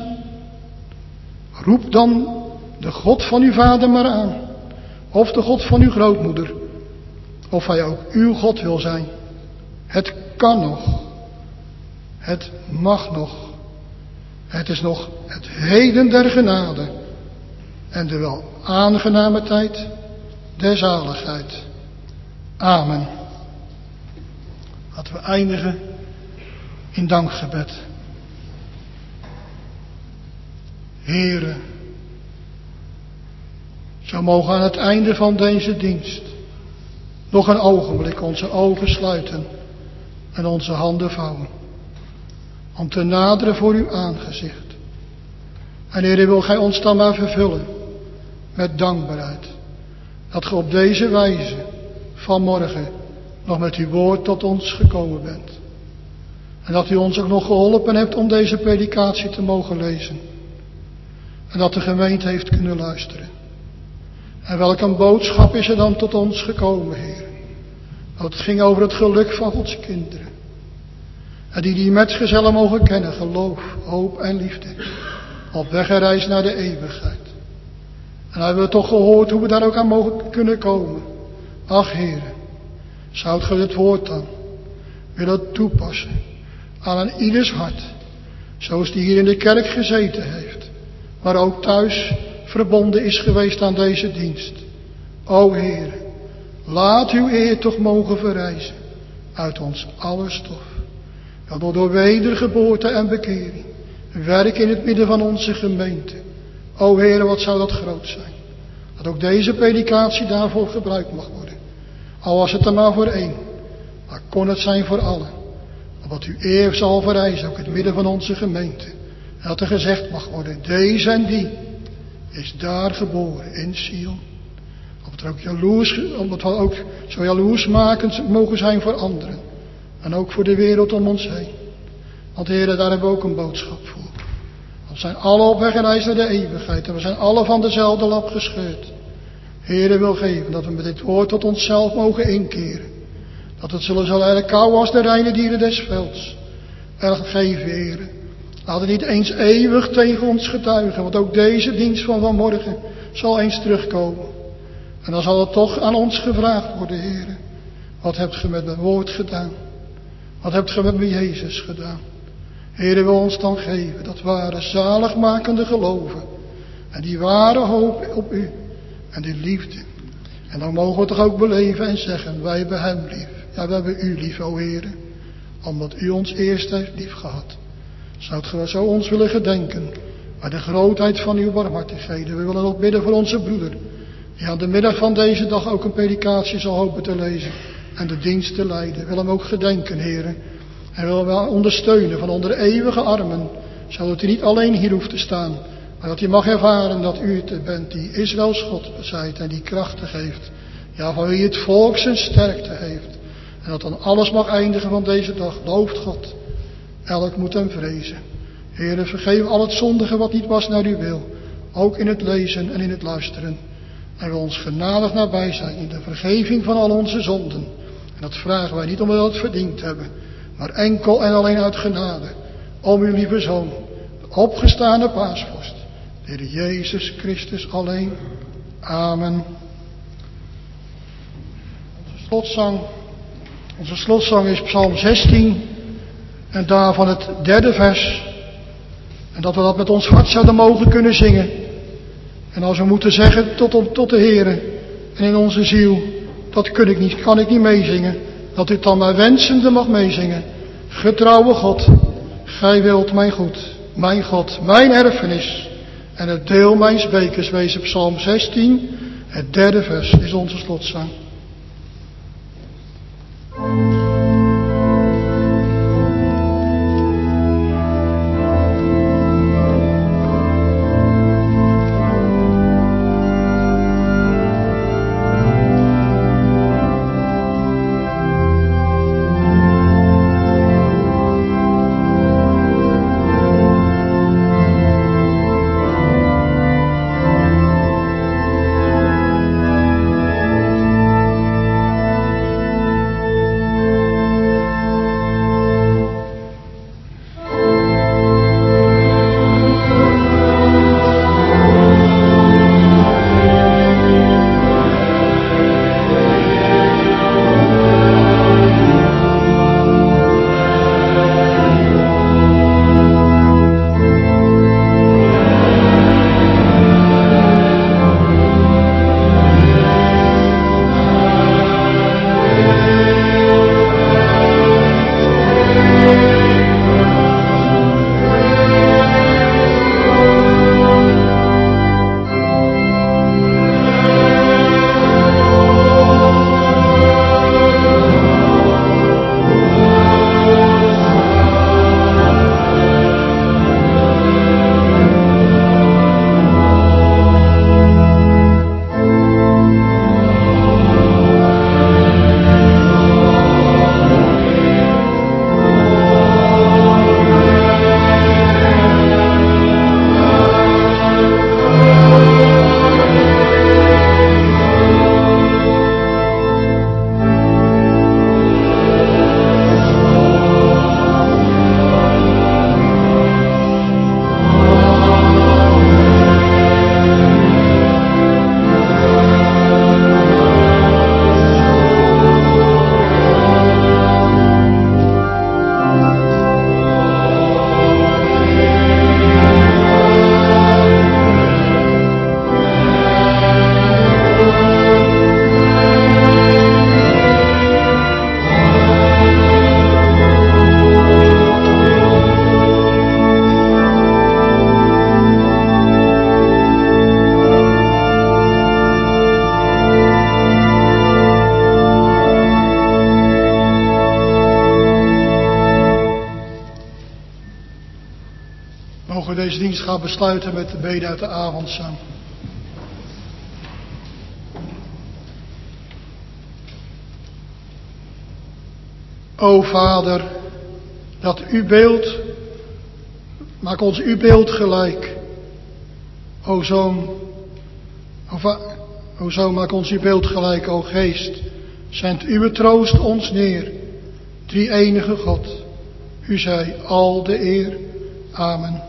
Roep dan de God van uw vader maar aan, of de God van uw grootmoeder, of hij ook uw God wil zijn. Het kan nog, het mag nog, het is nog het heden der genade en de wel aangename tijd der zaligheid. Amen. Laten we eindigen in dankgebed. Heere, zo mogen aan het einde van deze dienst nog een ogenblik onze ogen sluiten en onze handen vouwen, om te naderen voor uw aangezicht. En Heere, wil gij ons dan maar vervullen met dankbaarheid, dat ge op deze wijze vanmorgen nog met uw woord tot ons gekomen bent. En dat u ons ook nog geholpen hebt om deze predikatie te mogen lezen. En dat de gemeente heeft kunnen luisteren. En welk een boodschap is er dan tot ons gekomen, Heer? Dat het ging over het geluk van Gods kinderen. En die metgezellen mogen kennen, geloof, hoop en liefde. Op weg en reis naar de eeuwigheid. En hebben we toch gehoord hoe we daar ook aan mogen kunnen komen. Ach, Heer, zoudt ge het woord dan willen toepassen aan ieders hart, zoals die hier in de kerk gezeten heeft, maar ook thuis verbonden is geweest aan deze dienst. O Heer, laat uw eer toch mogen verrijzen uit ons aller stof. Dat door wedergeboorte en bekering werk in het midden van onze gemeente. O Heer, wat zou dat groot zijn. Dat ook deze predikatie daarvoor gebruikt mag worden. Al was het er maar voor één, maar kon het zijn voor allen. Opdat uw eer zal verrijzen, ook in het midden van onze gemeente. En dat er gezegd mag worden, deze en die is daar geboren in Sion. Omdat we ook zo jaloersmakend mogen zijn voor anderen. En ook voor de wereld om ons heen. Want Heere, daar hebben we ook een boodschap voor. We zijn alle op weg en reis naar de eeuwigheid. En we zijn alle van dezelfde lap gescheurd. Heere, wil geven dat we met dit woord tot onszelf mogen inkeren. Dat het zullen erg kou als de reine dieren des velds. Erg geven, Heere. Laat het niet eens eeuwig tegen ons getuigen. Want ook deze dienst van vanmorgen zal eens terugkomen. En dan zal het toch aan ons gevraagd worden, Heere. Wat hebt ge met mijn woord gedaan? Wat hebt ge met mijn Jezus gedaan? Heere, wil ons dan geven dat ware zaligmakende geloven. En die ware hoop op u. En die liefde. En dan mogen we toch ook beleven en zeggen, wij hebben hem lief. Ja, we hebben u lief, o Heere. Omdat u ons eerst heeft lief gehad. Zou het zo ons willen gedenken. Bij de grootheid van uw barmhartigheden. We willen ook bidden voor onze broeder. Die aan de middag van deze dag ook een predikatie zal hopen te lezen. En de dienst te leiden. We willen hem ook gedenken, Heere. En willen we ondersteunen van onder eeuwige armen. Zodat hij niet alleen hier hoeft te staan. Maar dat hij mag ervaren dat u het bent die Israëls God zijt. En die krachten geeft. Ja, van wie het volk zijn sterkte heeft. En dat dan alles mag eindigen van deze dag. Looft God. Elk moet hem vrezen. Heere, vergeef al het zondige wat niet was naar uw wil. Ook in het lezen en in het luisteren. En wil ons genadig nabij zijn in de vergeving van al onze zonden. En dat vragen wij niet omdat we dat verdiend hebben. Maar enkel en alleen uit genade. Om uw lieve Zoon. De opgestane paasvorst. De Heer Jezus Christus alleen. Amen. Onze slotzang is Psalm 16. En daarvan het 3e vers. En dat we dat met ons hart zouden mogen kunnen zingen. En als we moeten zeggen tot de Heere. En in onze ziel. Dat kan ik niet meezingen. Dat u het dan maar wensende mag meezingen. Getrouwe God. Gij wilt mijn goed. Mijn God. Mijn erfenis. En het deel mijns bekers wezen. Psalm 16. Het 3e vers is onze slotzang. Mogen we deze dienst gaan besluiten met de bede uit de avondzang. O Vader, dat uw beeld Maak ons uw beeld gelijk. O Zoon, o Zoon, maak ons uw beeld gelijk, o Geest. Zend uw troost ons neer. Drie enige God, u zij al de eer. Amen.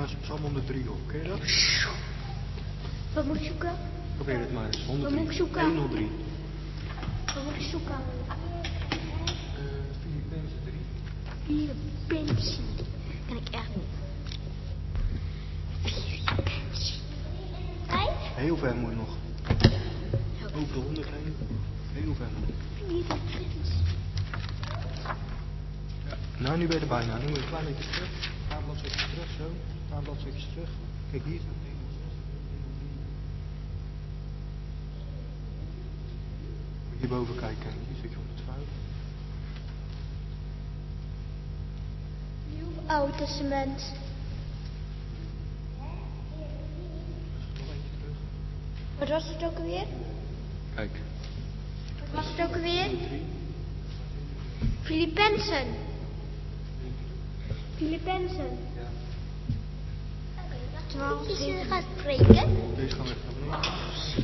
maar Psalm 103 op. Ken je dat? Wat moet ik zoeken? Probeer het maar eens. Wat 103. moet ik zoeken? 103. Wat moet ik zoeken? Filippenzen 3. Filippenzen. Kan ik echt niet. Filippenzen. Heel ver moet je nog. Over de 100 heen. Heel ver nog. Filippenzen. Ja. Nou, nu ben je er bijna. Nu moet je een klein beetje terug. Een paar bladzijden terug, zo. Een paar bladzijden terug. Kijk, hier is het. Hierboven kijken. Hier zit je 105. Nieuw Oude Testament. Nog eentje terug. Wat was het ook alweer? Kijk. Wat was het ook alweer? Filippenzen. Filippenzen. Ja. Terwijl ze gaat spreken. Deze gaan we even naar beneden.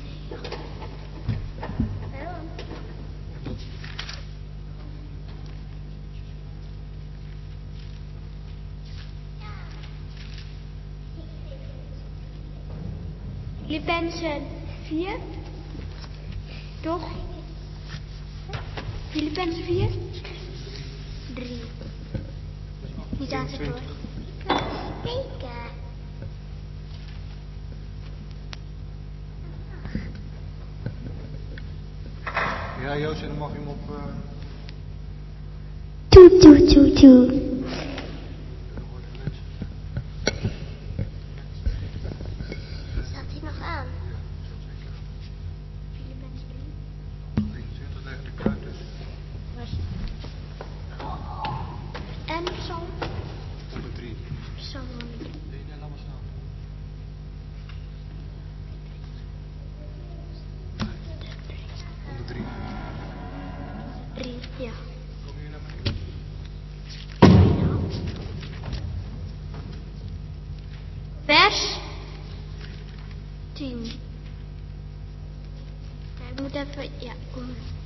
Filippenzen 4. Toch? Filippenzen 4. 3. Die staat er door. Spreken. Ja, Joost, dan mag je hem op... Toet, toet, toet, toet. Staat hij nog aan? Filippenzen 3. 23 leggen de kaart dus. En Psalm? 103. Psalm 103. Nee, laat maar staan. 103. 3, ja. Kom hier naar beneden. Vers 10. Ja, ik moet even... Ja, kom maar.